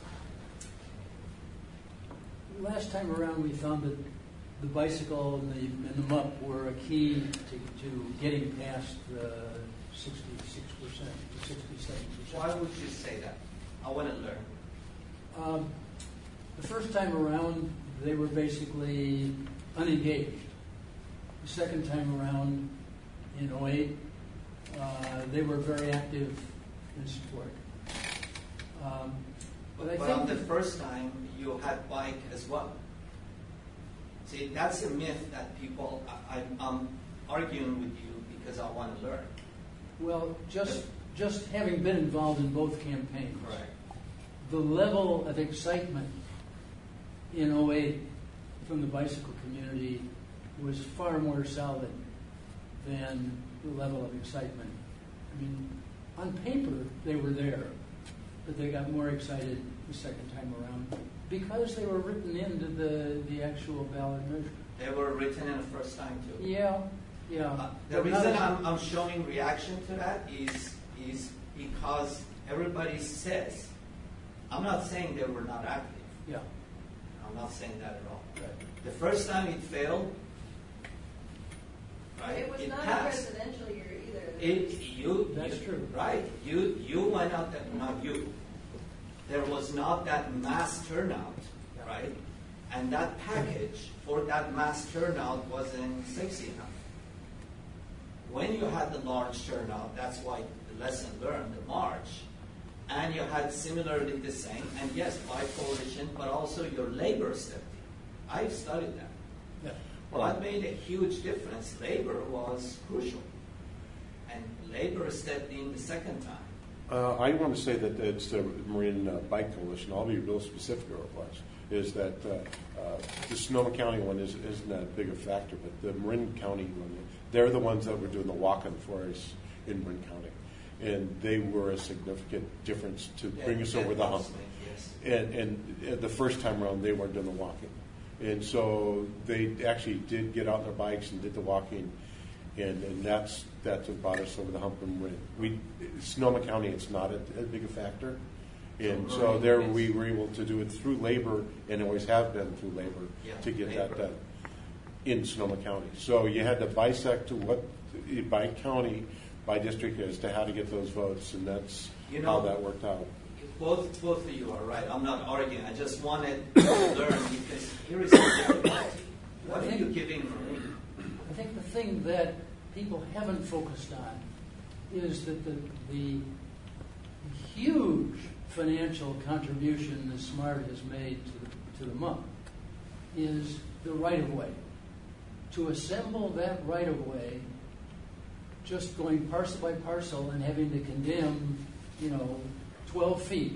Last time around, we found that the bicycle and the MUP were a key to getting past the 66%, 67%. Why would you say that? I want to learn. The first time around, they were basically unengaged. The second time around, in 2008, they were very active in support. But I think the first time you had bike as well. See, that's a myth that people. I'm arguing with you because I want to learn. Well, just having been involved in both campaigns, Correct. the level of excitement in 2008 from the bicycle community was far more solid than the level of excitement. I mean, on paper, they were there, but they got more excited the second time around because they were written into the actual ballot measure. They were written in the first time too. Yeah. The reason I'm showing reaction to that is because everybody says, I'm not saying they were not active. Yeah. I'm not saying that at all. Right. The first time it failed, right? It was not passed. a presidential year either. That's true. Right. You went out there, not you. There was not that mass turnout, right? And that package for that mass turnout wasn't sexy enough. When you had the large turnout, that's why the lesson learned, the march, and you had similarly the same, and yes, by coalition, but also your labor stepped in. I've studied that. Yeah. What made a huge difference? Labor was crucial. And labor stepped in the second time. I want to say that it's the Marin Bike Coalition. I'll be real specific where it was. Is that the Sonoma County one isn't that big a factor, but the Marin County one, they're the ones that were doing the walk-in for us in Marin County. And they were a significant difference to bring us over the hump. Yes. And the first time around, they weren't doing the walking. And so they actually did get out on their bikes and did the walking. And that's what brought us over the hump. And Sonoma County, it's not a big a factor. And so there we were able to do it through labor, and always have been through labor, to get that done in Sonoma County. So you had to bisect to what by county, by district is to how to get those votes, and that's how that worked out. Both of you are right. I'm not arguing. I just wanted to learn because here is the difficulty. What are you giving me? I think the thing that people haven't focused on is that the huge financial contribution that SMART has made to the MUP is the right-of-way. To assemble that right-of-way, just going parcel by parcel and having to condemn, 12 feet,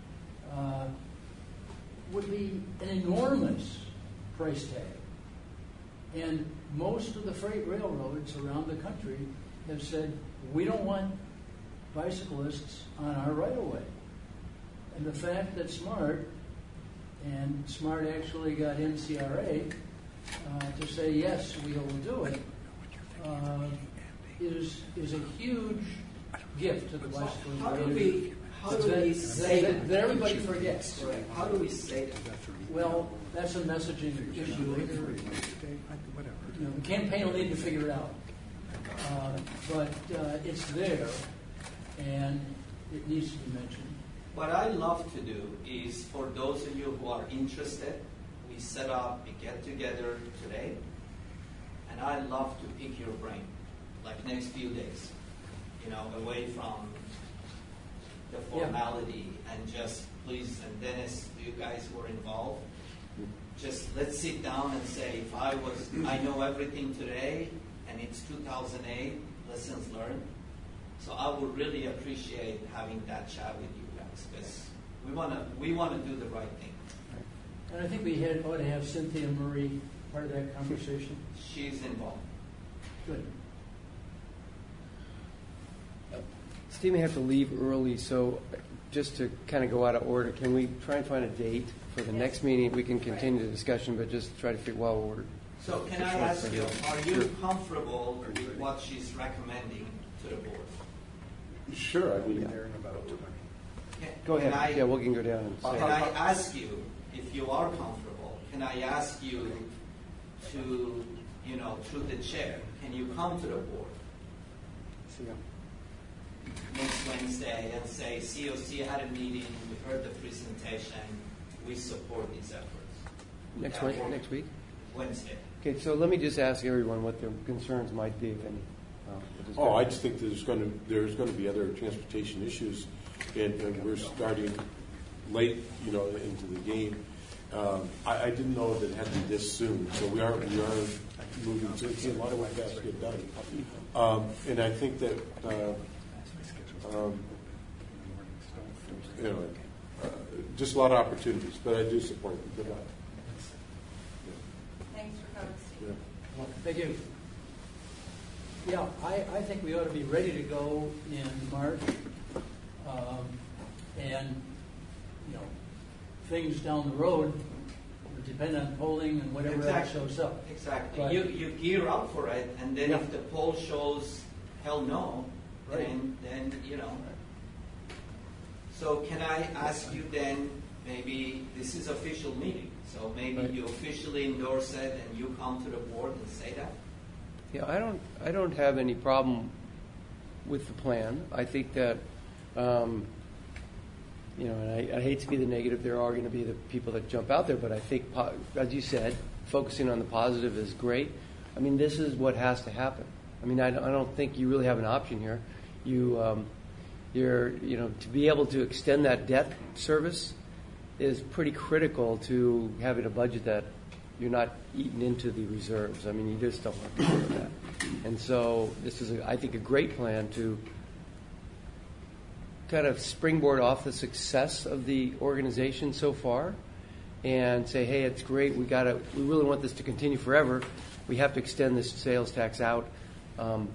would be an enormous price tag. And most of the freight railroads around the country have said, we don't want bicyclists on our right-of-way. And the fact that SMART actually got NCRA to say, yes, we will do it, is a huge gift to the bicycling community. How do we say that everybody forgets. How do we say that? Well, that's a messaging issue. The campaign will need to figure it out. But it's there, and it needs to be mentioned. What I love to do is, for those of you who are interested, we set up a get-together today, and I love to pick your brain, like next few days, away from the formality, and just please, and Dennis, you guys were involved, just let's sit down and say, if I know everything today, and it's 2008, lessons learned. So I would really appreciate having that chat with you guys, because we want to do the right thing. And I think we ought to have Cynthia Murray part of that conversation. She's involved. Good. Steve may have to leave early, so just to kind of go out of order, can we try and find a date for the next meeting? We can continue the discussion, but just try to figure well ordered. So can I ask you, are you comfortable with what she's recommending to the board? Sure, I mean, Go ahead. We can go down and Can say. I ask you, if you are comfortable, can I ask you to, through the chair, can you come to the board next Wednesday and say, COC had a meeting, we heard the presentation, we support these efforts? Next week? Wednesday. Okay, so let me just ask everyone what their concerns might be, if any. I just think there's going to be other transportation issues, and we're starting late, into the game. I didn't know that it had to be this soon, so we are moving. So it's a lot of work has to get done, and I think that just a lot of opportunities. But I do support them. Good luck. Thanks for coming, Steve. Yeah. Thank you. Yeah, I think we ought to be ready to go in March. And, things down the road depend on polling and whatever else shows up. Exactly. But you gear up for it, and then Yeah. if the poll shows hell no, Right. then. So can I ask you then, maybe this is official meeting, so maybe Right. you officially endorse it and you come to the board and say that? Yeah, I don't have any problem with the plan. I think that, and I hate to be the negative. There are going to be the people that jump out there, but I think, as you said, focusing on the positive is great. I mean, this is what has to happen. I mean, I don't think you really have an option here. To be able to extend that debt service is pretty critical to having a budget that you're not eating into the reserves. I mean, you just don't want to do that. And so this is, I think, a great plan to kind of springboard off the success of the organization so far and say, hey, it's great. We really want this to continue forever. We have to extend this sales tax out. I'm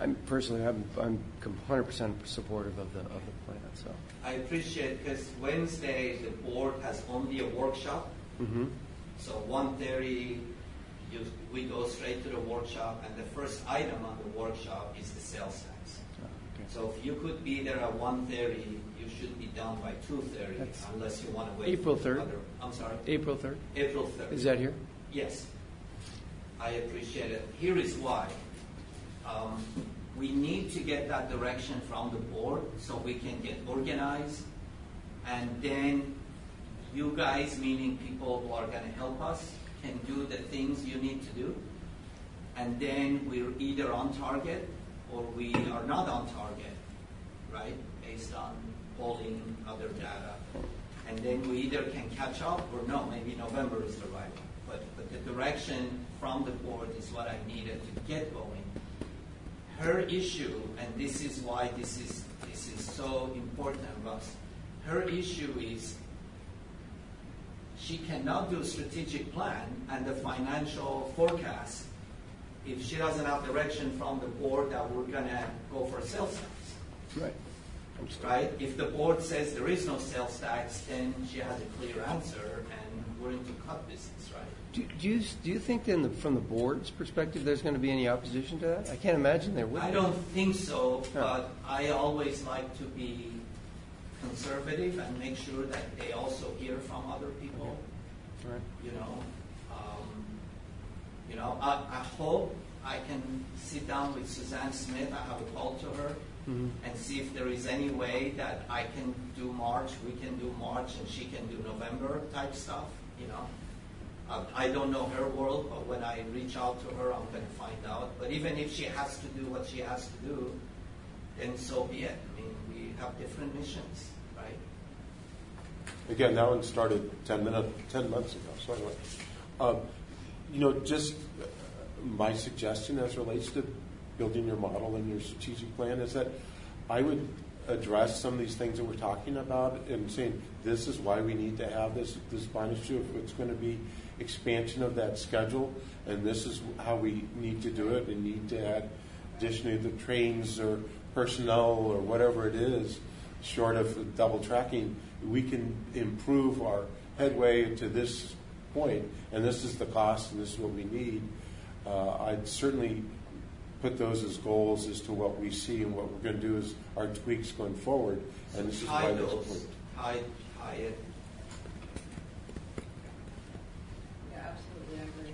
100% supportive of the plan. So I appreciate, because Wednesday the board has only a workshop. Mm-hmm. So 1:30, we go straight to the workshop, and the first item on the workshop is the sales tax. Okay. So if you could be there at 1:30, you should be done by 2:30, unless you want to wait. April for 3rd. I'm sorry. April 3rd. April 3rd. Is that here? Yes. I appreciate it. Here is why. We need to get that direction from the board so we can get organized, and then you guys, meaning people who are going to help us, can do the things you need to do, and then we're either on target or we are not on target, right, based on polling, other data. And then we either can catch up or no, maybe November is the right one. But the direction from the board is what I needed to get going. Her issue, and this is why this is so important, Russ, her issue is she cannot do a strategic plan and the financial forecast if she doesn't have direction from the board that we're going to go for sales tax. Right. Right? If the board says there is no sales tax, then she has a clear answer and we're into cut business, right? Do you think then, from the board's perspective, there's going to be any opposition to that? I can't imagine there would be. I don't think so, No. but I always like to be conservative and make sure that they also hear from other people. Right. I hope I can sit down with Suzanne Smith. I have a call to her Mhm. and see if there is any way that I can do March, we can do March, and she can do November type stuff. I don't know her world, but when I reach out to her, I'm going to find out. But even if she has to do what she has to do, then so be it. I mean, we have different missions, right? Again, that one started 10 months ago. So anyway, just my suggestion as relates to building your model and your strategic plan is that I would address some of these things that we're talking about and saying this is why we need to have this bond issue. If it's going to be expansion of that schedule, and this is how we need to do it, and need to add additionally the trains or personnel or whatever it is, short of double tracking, we can improve our headway to this point, and this is the cost, and this is what we need. I'd certainly put those as goals as to what we see, and what we're going to do is our tweaks going forward, and this is why that's important. Tie it. Yeah, absolutely, I agree.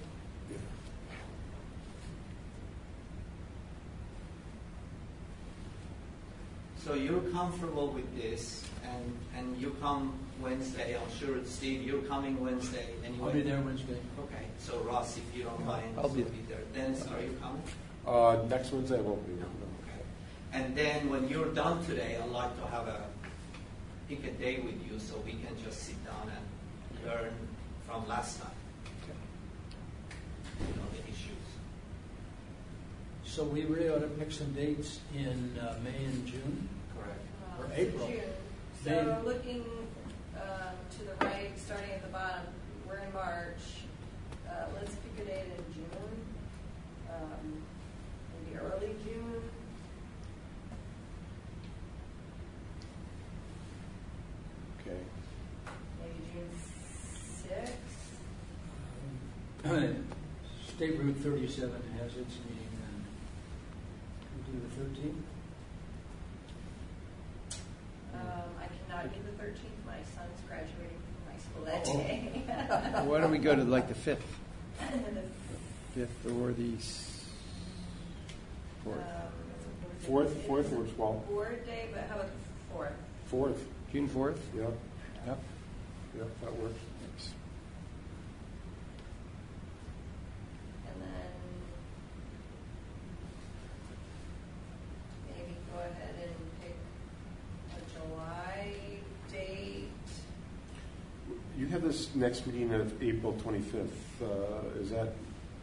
So you're comfortable with this, and you come Wednesday. I'm sure, Steve, you're coming Wednesday anyway. I'll be there Wednesday. Okay. So Ross, if you don't mind, I'll be there. Dennis, are you coming? Next Wednesday I won't be there. No. Okay. And then when you're done today, I'd like to have pick a day with you so we can just sit down and learn from last time. The issues. So we really ought to pick some dates in May and June. Correct. Or April. June. So May. looking to the right, starting at the bottom, we're in March. Let's pick a date in June. Maybe early June. Okay. Maybe June 6th. State Route 37 has its meeting then. We'll do the 13th. I cannot do the 13th. My son's graduating from high school that Oh. day. Why don't we go to like the 5th? The 5th or the 4th? Fourth works well. Board day, but how about the 4th? 4th. June 4th? Yep. Yep. Yep, that works. And then maybe go ahead and pick a July date. You have this next meeting of April 25th. Is that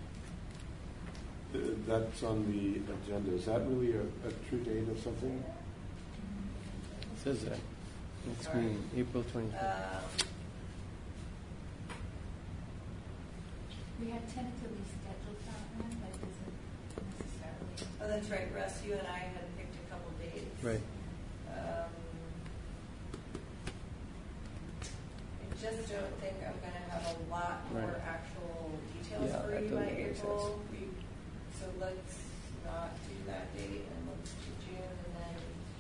that's on the agenda? Is that really a true date of something? It says that. Next meeting, April 25th. We have tentatively scheduled that one, but doesn't necessarily. Oh, that's right, Russ, you and I had picked a couple dates. Right. I just don't think I'm going to have a lot more Right. actual details Yeah, for that you doesn't by make April. sense. So let's not do that date, and let's do June, and then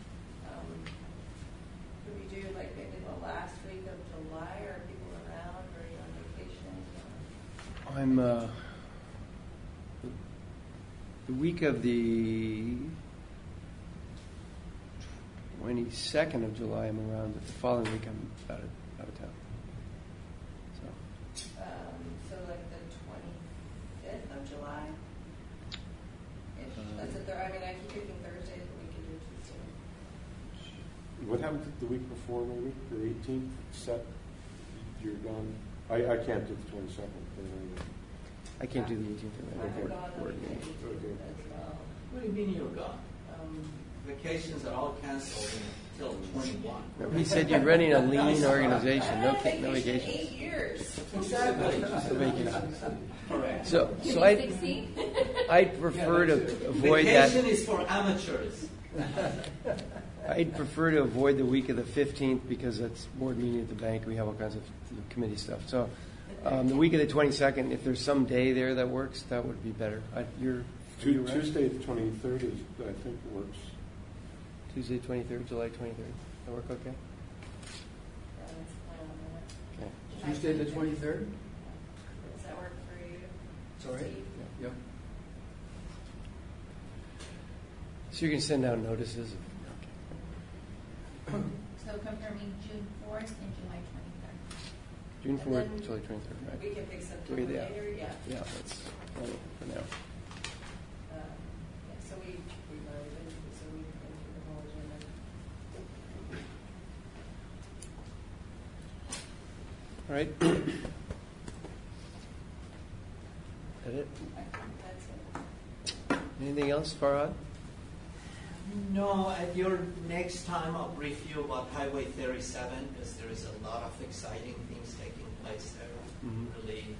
could we do like maybe the last week of July? Are people around, or are you on vacation? I'm the week of the 22nd of July. I'm around, but the following week I'm out of town. So like the 25th of July? That's it. I mean, I keep picking Thursdays, but we could do Tuesday. What happened the week before, maybe? The 18th? Set? You're gone? I can't do the 22nd. I can't do the 18th. I'm of gone on the board 18th meeting. Okay. as well. What do you mean you're gone? Vacations are all canceled until 21. No, he said you're running a lean organization. No, I've been no on vacation vacations. 8 years. Exactly. No vacations. Correct. So Give me I 16. I'd prefer to avoid that. Vacation is for amateurs. I'd prefer to avoid the week of the 15th because that's board meeting at the bank. We have all kinds of committee stuff. So 23rd. The week of the 22nd, if there's some day there that works, that would be better. You're right? Tuesday the 23rd is, I think, works. Tuesday 23rd, July 23rd. That work okay? Let's plan on that. Okay. Tuesday the 23rd? Does that work for you? Sorry? Steve? Yep. So you can send out notices. So confirming June 4th and July 23rd. June And 4th, then July 23rd, right? We can pick September Yeah. later, yeah. Yeah, that's for now. Yeah, so we've already been through, so we've been through the whole agenda. All right. That it? I think that's it. Anything else, Farhad? No, at your next time I'll brief you about Highway 37 because there is a lot of exciting things taking place there. Mhm.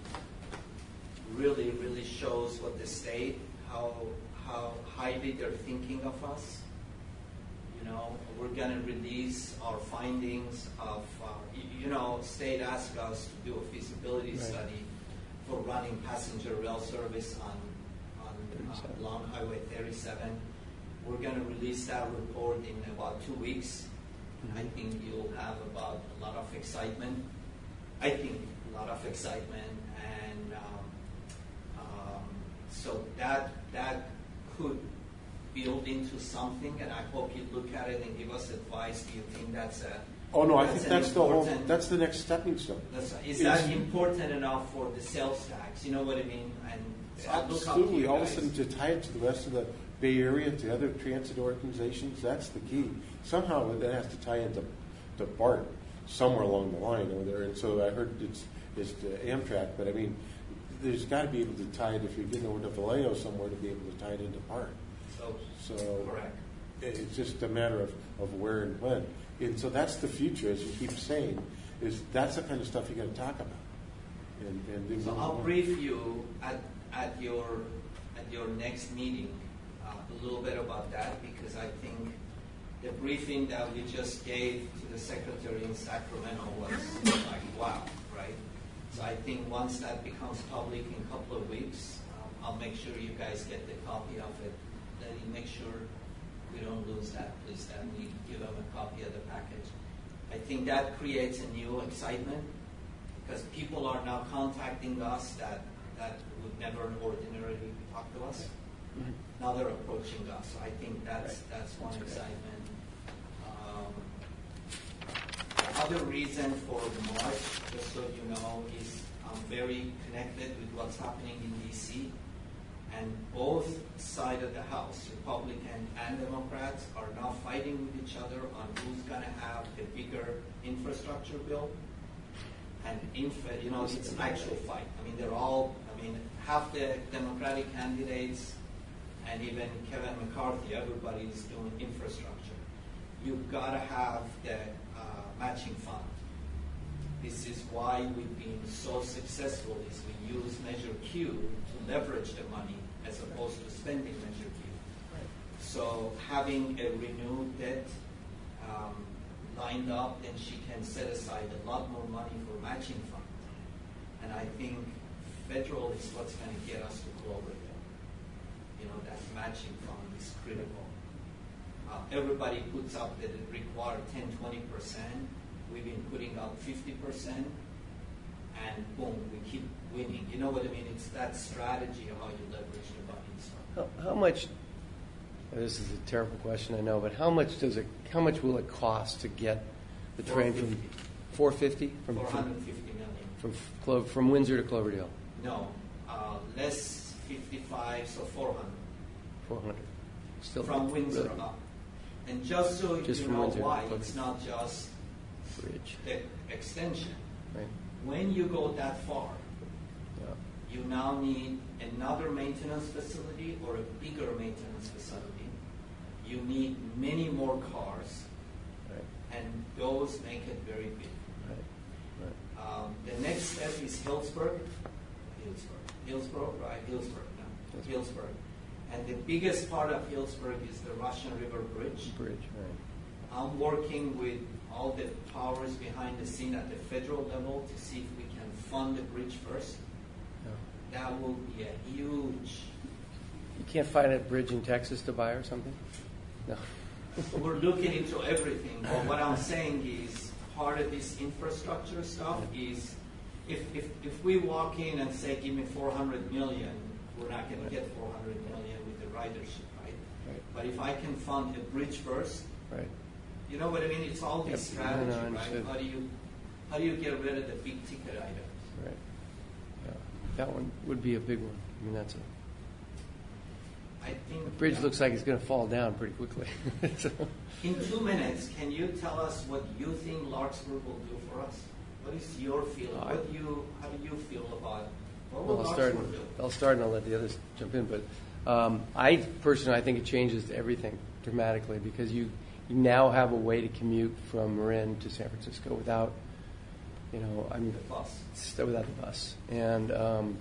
Really shows what the state, how highly they're thinking of us. You know, we're going to release our findings of, state asked us to do a feasibility Right. study for running passenger rail service on along Highway 37. We're going to release that report in about 2 weeks. Mhm. I think you'll have about a lot of excitement. And so that could build into something, and I hope you look at it and give us advice. Do you think that's a Oh, no, I that's think an that's the whole, important- that's the next stepping stone. is that important enough for the sales tax? You know what I mean? And so I'll look up to Absolutely. you All of a guys. sudden, to tie it to the rest of the Bay Area, to other transit organizations, that's the key. Somehow that has to tie into BART somewhere along the line over there. And so I heard it's the Amtrak, but I mean, there's got to be able to tie it, if you're getting over to Vallejo somewhere, to be able to tie it into BART. So Correct. it's just a matter of where and when. And so that's the future, as you keep saying, is that's the kind of stuff you got to talk about. And So I'll brief you at your next meeting a little bit about that, because I think the briefing that we just gave to the secretary in Sacramento was like, wow, right? So I think once that becomes public in a couple of weeks, I'll make sure you guys get the copy of it. Let me make sure we don't lose that. Please let me give them a copy of the package. I think that creates a new excitement, because people are now contacting us that would never ordinarily talk to us. Mhm. Now they're approaching us. So I think that's one That's great. excitement. Other reason for the march, just so you know, is I'm very connected with what's happening in D.C. And both sides of the House, Republican and Democrats, are now fighting with each other on who's going to have the bigger infrastructure bill. And it's an actual fight. Half the Democratic candidates and even Kevin McCarthy, everybody's doing infrastructure. You've got to have the matching fund. This is why we've been so successful, is we use Measure Q to leverage the money as opposed to spending Measure Q. So having a renewed debt lined up, then she can set aside a lot more money for matching fund. And I think federal is what's going to get us to Cloverdale. That matching fund is critical. Everybody puts up that it requires 10-20%. We've been putting up 50%, and boom, we keep winning. You know what I mean? It's that strategy of how you leverage the money. So. How much? This is a terrible question, I know, but how much will it cost to get the train from 450 $450 million. from Windsor to Cloverdale? No, less 55, so 400. 400. Still From Windsor really up. And just so Just you from know Windsor to why, Cloverdale. it's not just bridge, the extension. right? When you go that far, Yeah. you now need another maintenance facility or a bigger maintenance facility. You need many more cars, Right. and those make it very big. Right. The next step is Hillsburg. Hillsburg. And the biggest part of Hillsburg is the Russian River Bridge. Bridge, right. I'm working with all the powers behind the scene at the federal level to see if we can fund the bridge first, that will be a huge. You can't find a bridge in Texas to buy or something? No. We're looking into everything, but what I'm saying is part of this infrastructure stuff is if we walk in and say, give me 400 million, we're not going to get 400 million with the ridership, right? But if I can fund a bridge first, right. You know what I mean? It's all this strategy, No, right? How do you get rid of the big ticket items? Right. Yeah. That one would be a big one. I mean, that's I think the bridge looks like it's going to fall down pretty quickly. So, in 2 minutes, can you tell us what you think Larkspur will do for us? What is your feeling? How do you feel about what will Larkspur do? I'll start and I'll let the others jump in. But I personally, I think it changes everything dramatically because you now have a way to commute from Marin to San Francisco without, the bus. Without the bus. And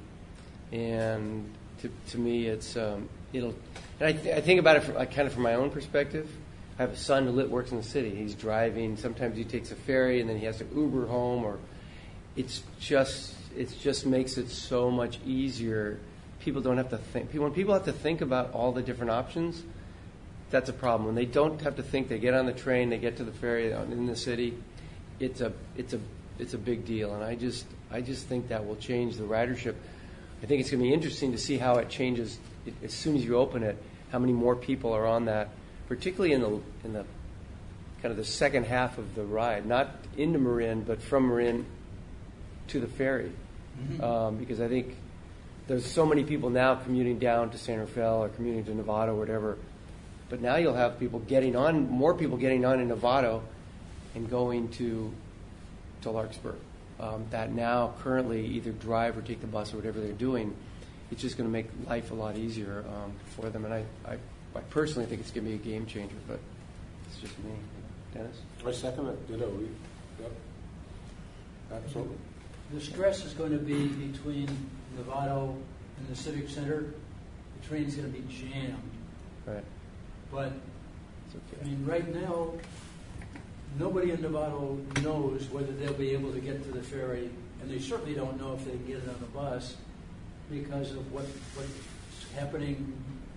to me, it's it'll. And I think about it kind of from my own perspective. I have a son who works in the city. He's driving. Sometimes he takes a ferry and then he has to Uber home. Or it just makes it so much easier. People don't have to think. When people have to think about all the different options, that's a problem. When they don't have to think, they get on the train, they get to the ferry in the city. It's a big deal, and I just think that will change the ridership. I think it's going to be interesting to see how it changes as soon as you open it. How many more people are on that, particularly in the kind of the second half of the ride, not into Marin, but from Marin to the ferry, because I think there's so many people now commuting down to San Rafael or commuting to Novato or whatever. But now you'll have more people getting on in Novato and going to Larkspur that now currently either drive or take the bus or whatever they're doing. It's just going to make life a lot easier for them. And I personally think it's going to be a game changer, but it's just me. Dennis? I second it. Ditto. Yep. Absolutely. The stress is going to be between Novato and the Civic Center. The train's going to be jammed. Right. But, Okay. I mean, right now, nobody in Novato knows whether they'll be able to get to the ferry, and they certainly don't know if they can get it on the bus because of what's happening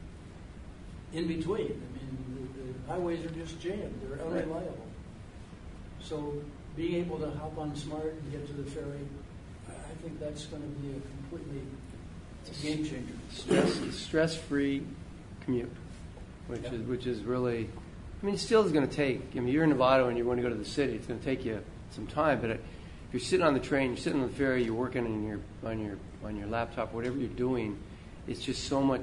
in between. I mean, the highways are just jammed. They're unreliable. So being able to hop on Smart and get to the ferry, I think that's going to be a completely game changer. Stress-free commute. Which is really, I mean, it still is going to take. I mean, you're in Novato and you want to go to the city. It's going to take you some time. But if you're sitting on the train, you're sitting on the ferry, you're working on your laptop, whatever you're doing, it's just so much.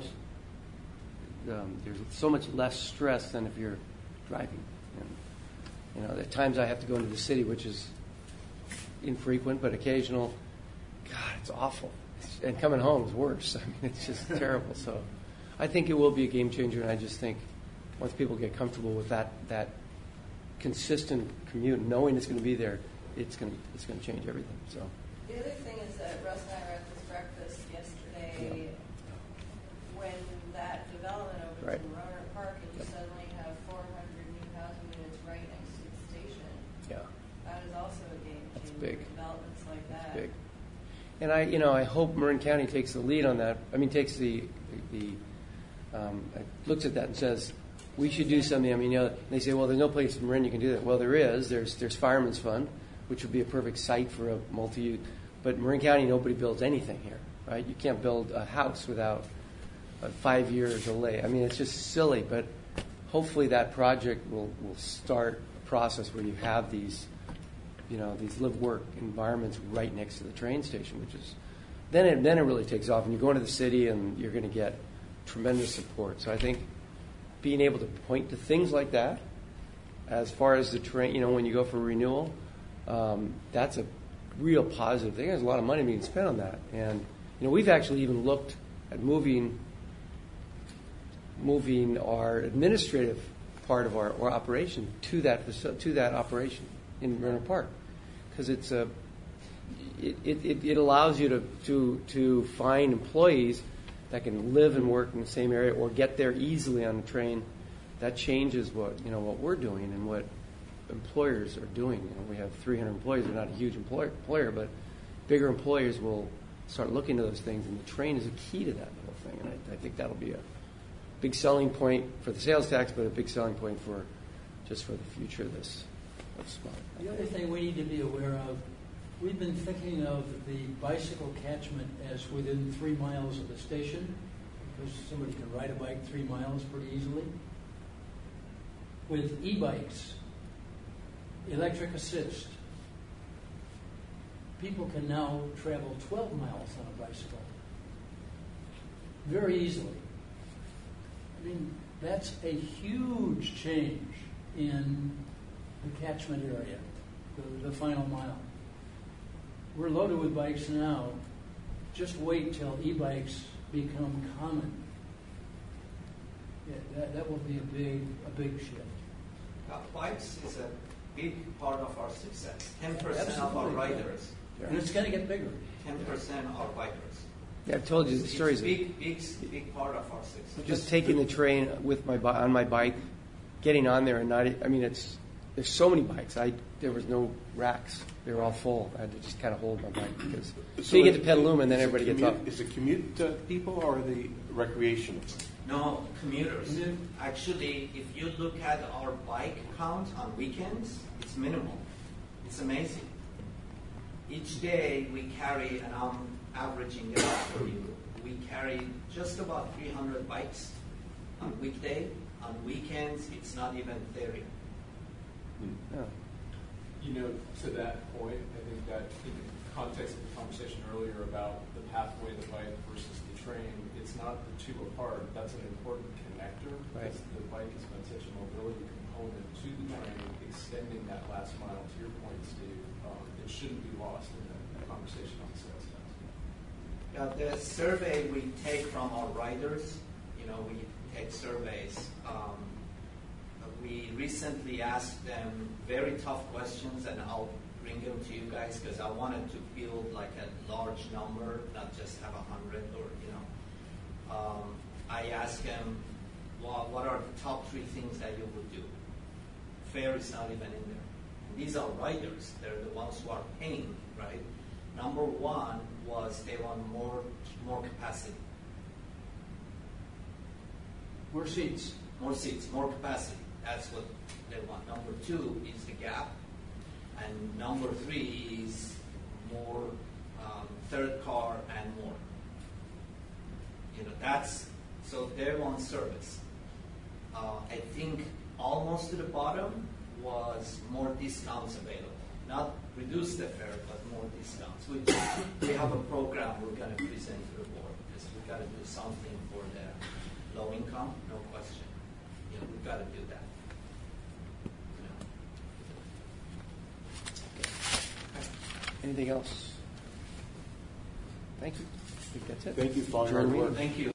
There's so much less stress than if you're driving. And, at times I have to go into the city, which is infrequent but occasional. God, it's awful. And coming home is worse. I mean, it's just terrible. So. I think it will be a game changer, and I just think once people get comfortable with that consistent commute, knowing it's going to be there, it's going to change everything. So the other thing is that Russ and I were at this breakfast yesterday when that development opens in Roner Park, and you suddenly have 400 new housing units right next to the station. Yeah, that is also a game changer. That's big. Developments like that. That's big. And I hope Marin County takes the lead on that. I mean, takes looks at that and says, we should do something. I mean, they say, well, there's no place in Marin you can do that. Well, there is. There's Fireman's Fund, which would be a perfect site for a multi-use. But Marin County, nobody builds anything here, right? You can't build a house without 5 years delay. I mean, it's just silly. But hopefully that project will start a process where you have these live-work environments right next to the train station, which is then it really takes off. And you go into the city and you're going to get tremendous support. So I think being able to point to things like that, as far as the train, when you go for renewal, that's a real positive thing. There's a lot of money being spent on that, and we've actually even looked at moving our administrative part of our operation to that operation in Roner Park, because it allows you to find employees that can live and work in the same area or get there easily on the train. That changes what we're doing and what employers are doing. We have 300 employees. We're not a huge employer, but bigger employers will start looking at those things, and the train is a key to that whole thing. And I think that'll be a big selling point for the sales tax, but a big selling point for just for the future of this of SMART. The other thing we need to be aware of, we've been thinking of the bicycle catchment as within 3 miles of the station, because somebody can ride a bike 3 miles pretty easily. With e-bikes, electric assist, people can now travel 12 miles on a bicycle very easily. I mean, that's a huge change in the catchment area, the final mile. We're loaded with bikes now. Just wait till e-bikes become common. Yeah, that will be a big shift. Bikes is a big part of our success. 10% of our riders. And it's going to get bigger. 10% are bikers. Yeah, I've told you the It's stories. big part of our success. Just taking the train with on my bike, getting on there and not. I mean, there's so many bikes. There was no racks. They were all full. I had to just kind of hold my bike because so you get to Petaluma and then everybody gets up. Is it commute people or the recreational? No, commuters. Actually, if you look at our bike count on weekends, it's minimal. It's amazing. Each day we carry, and I'm averaging it out for you, we carry just about 300 bikes on weekday. On weekends, it's not even 30. Yeah. You know, to that point, I think that in the context of the conversation earlier about the pathway, the bike versus the train, it's not the two apart. That's an important connector. Right. Because the bike has been such a mobility component to the train, extending that last mile. To your point, Steve, it shouldn't be lost in the conversation on the sales tax. The survey we take from our riders, we take surveys. We recently asked them very tough questions, and I'll bring them to you guys because I wanted to build like a large number, not just have 100 or. I asked them, what are the top 3 things that you would do? Fare is not even in there. And these are riders; they're the ones who are paying, right? Number 1 was they want more capacity. More seats. More seats, more capacity. That's what they want. Number 2 is the gap. And number 3 is more third car and more. So they want service. I think almost to the bottom was more discounts available. Not reduce the fare, but more discounts. We have a program we're going to present to the board because we've got to do something for the low income, no question. We've got to do that. Anything else? Thank you. I think that's it. Thank you for all your Adjourn hard work. meeting. Thank you.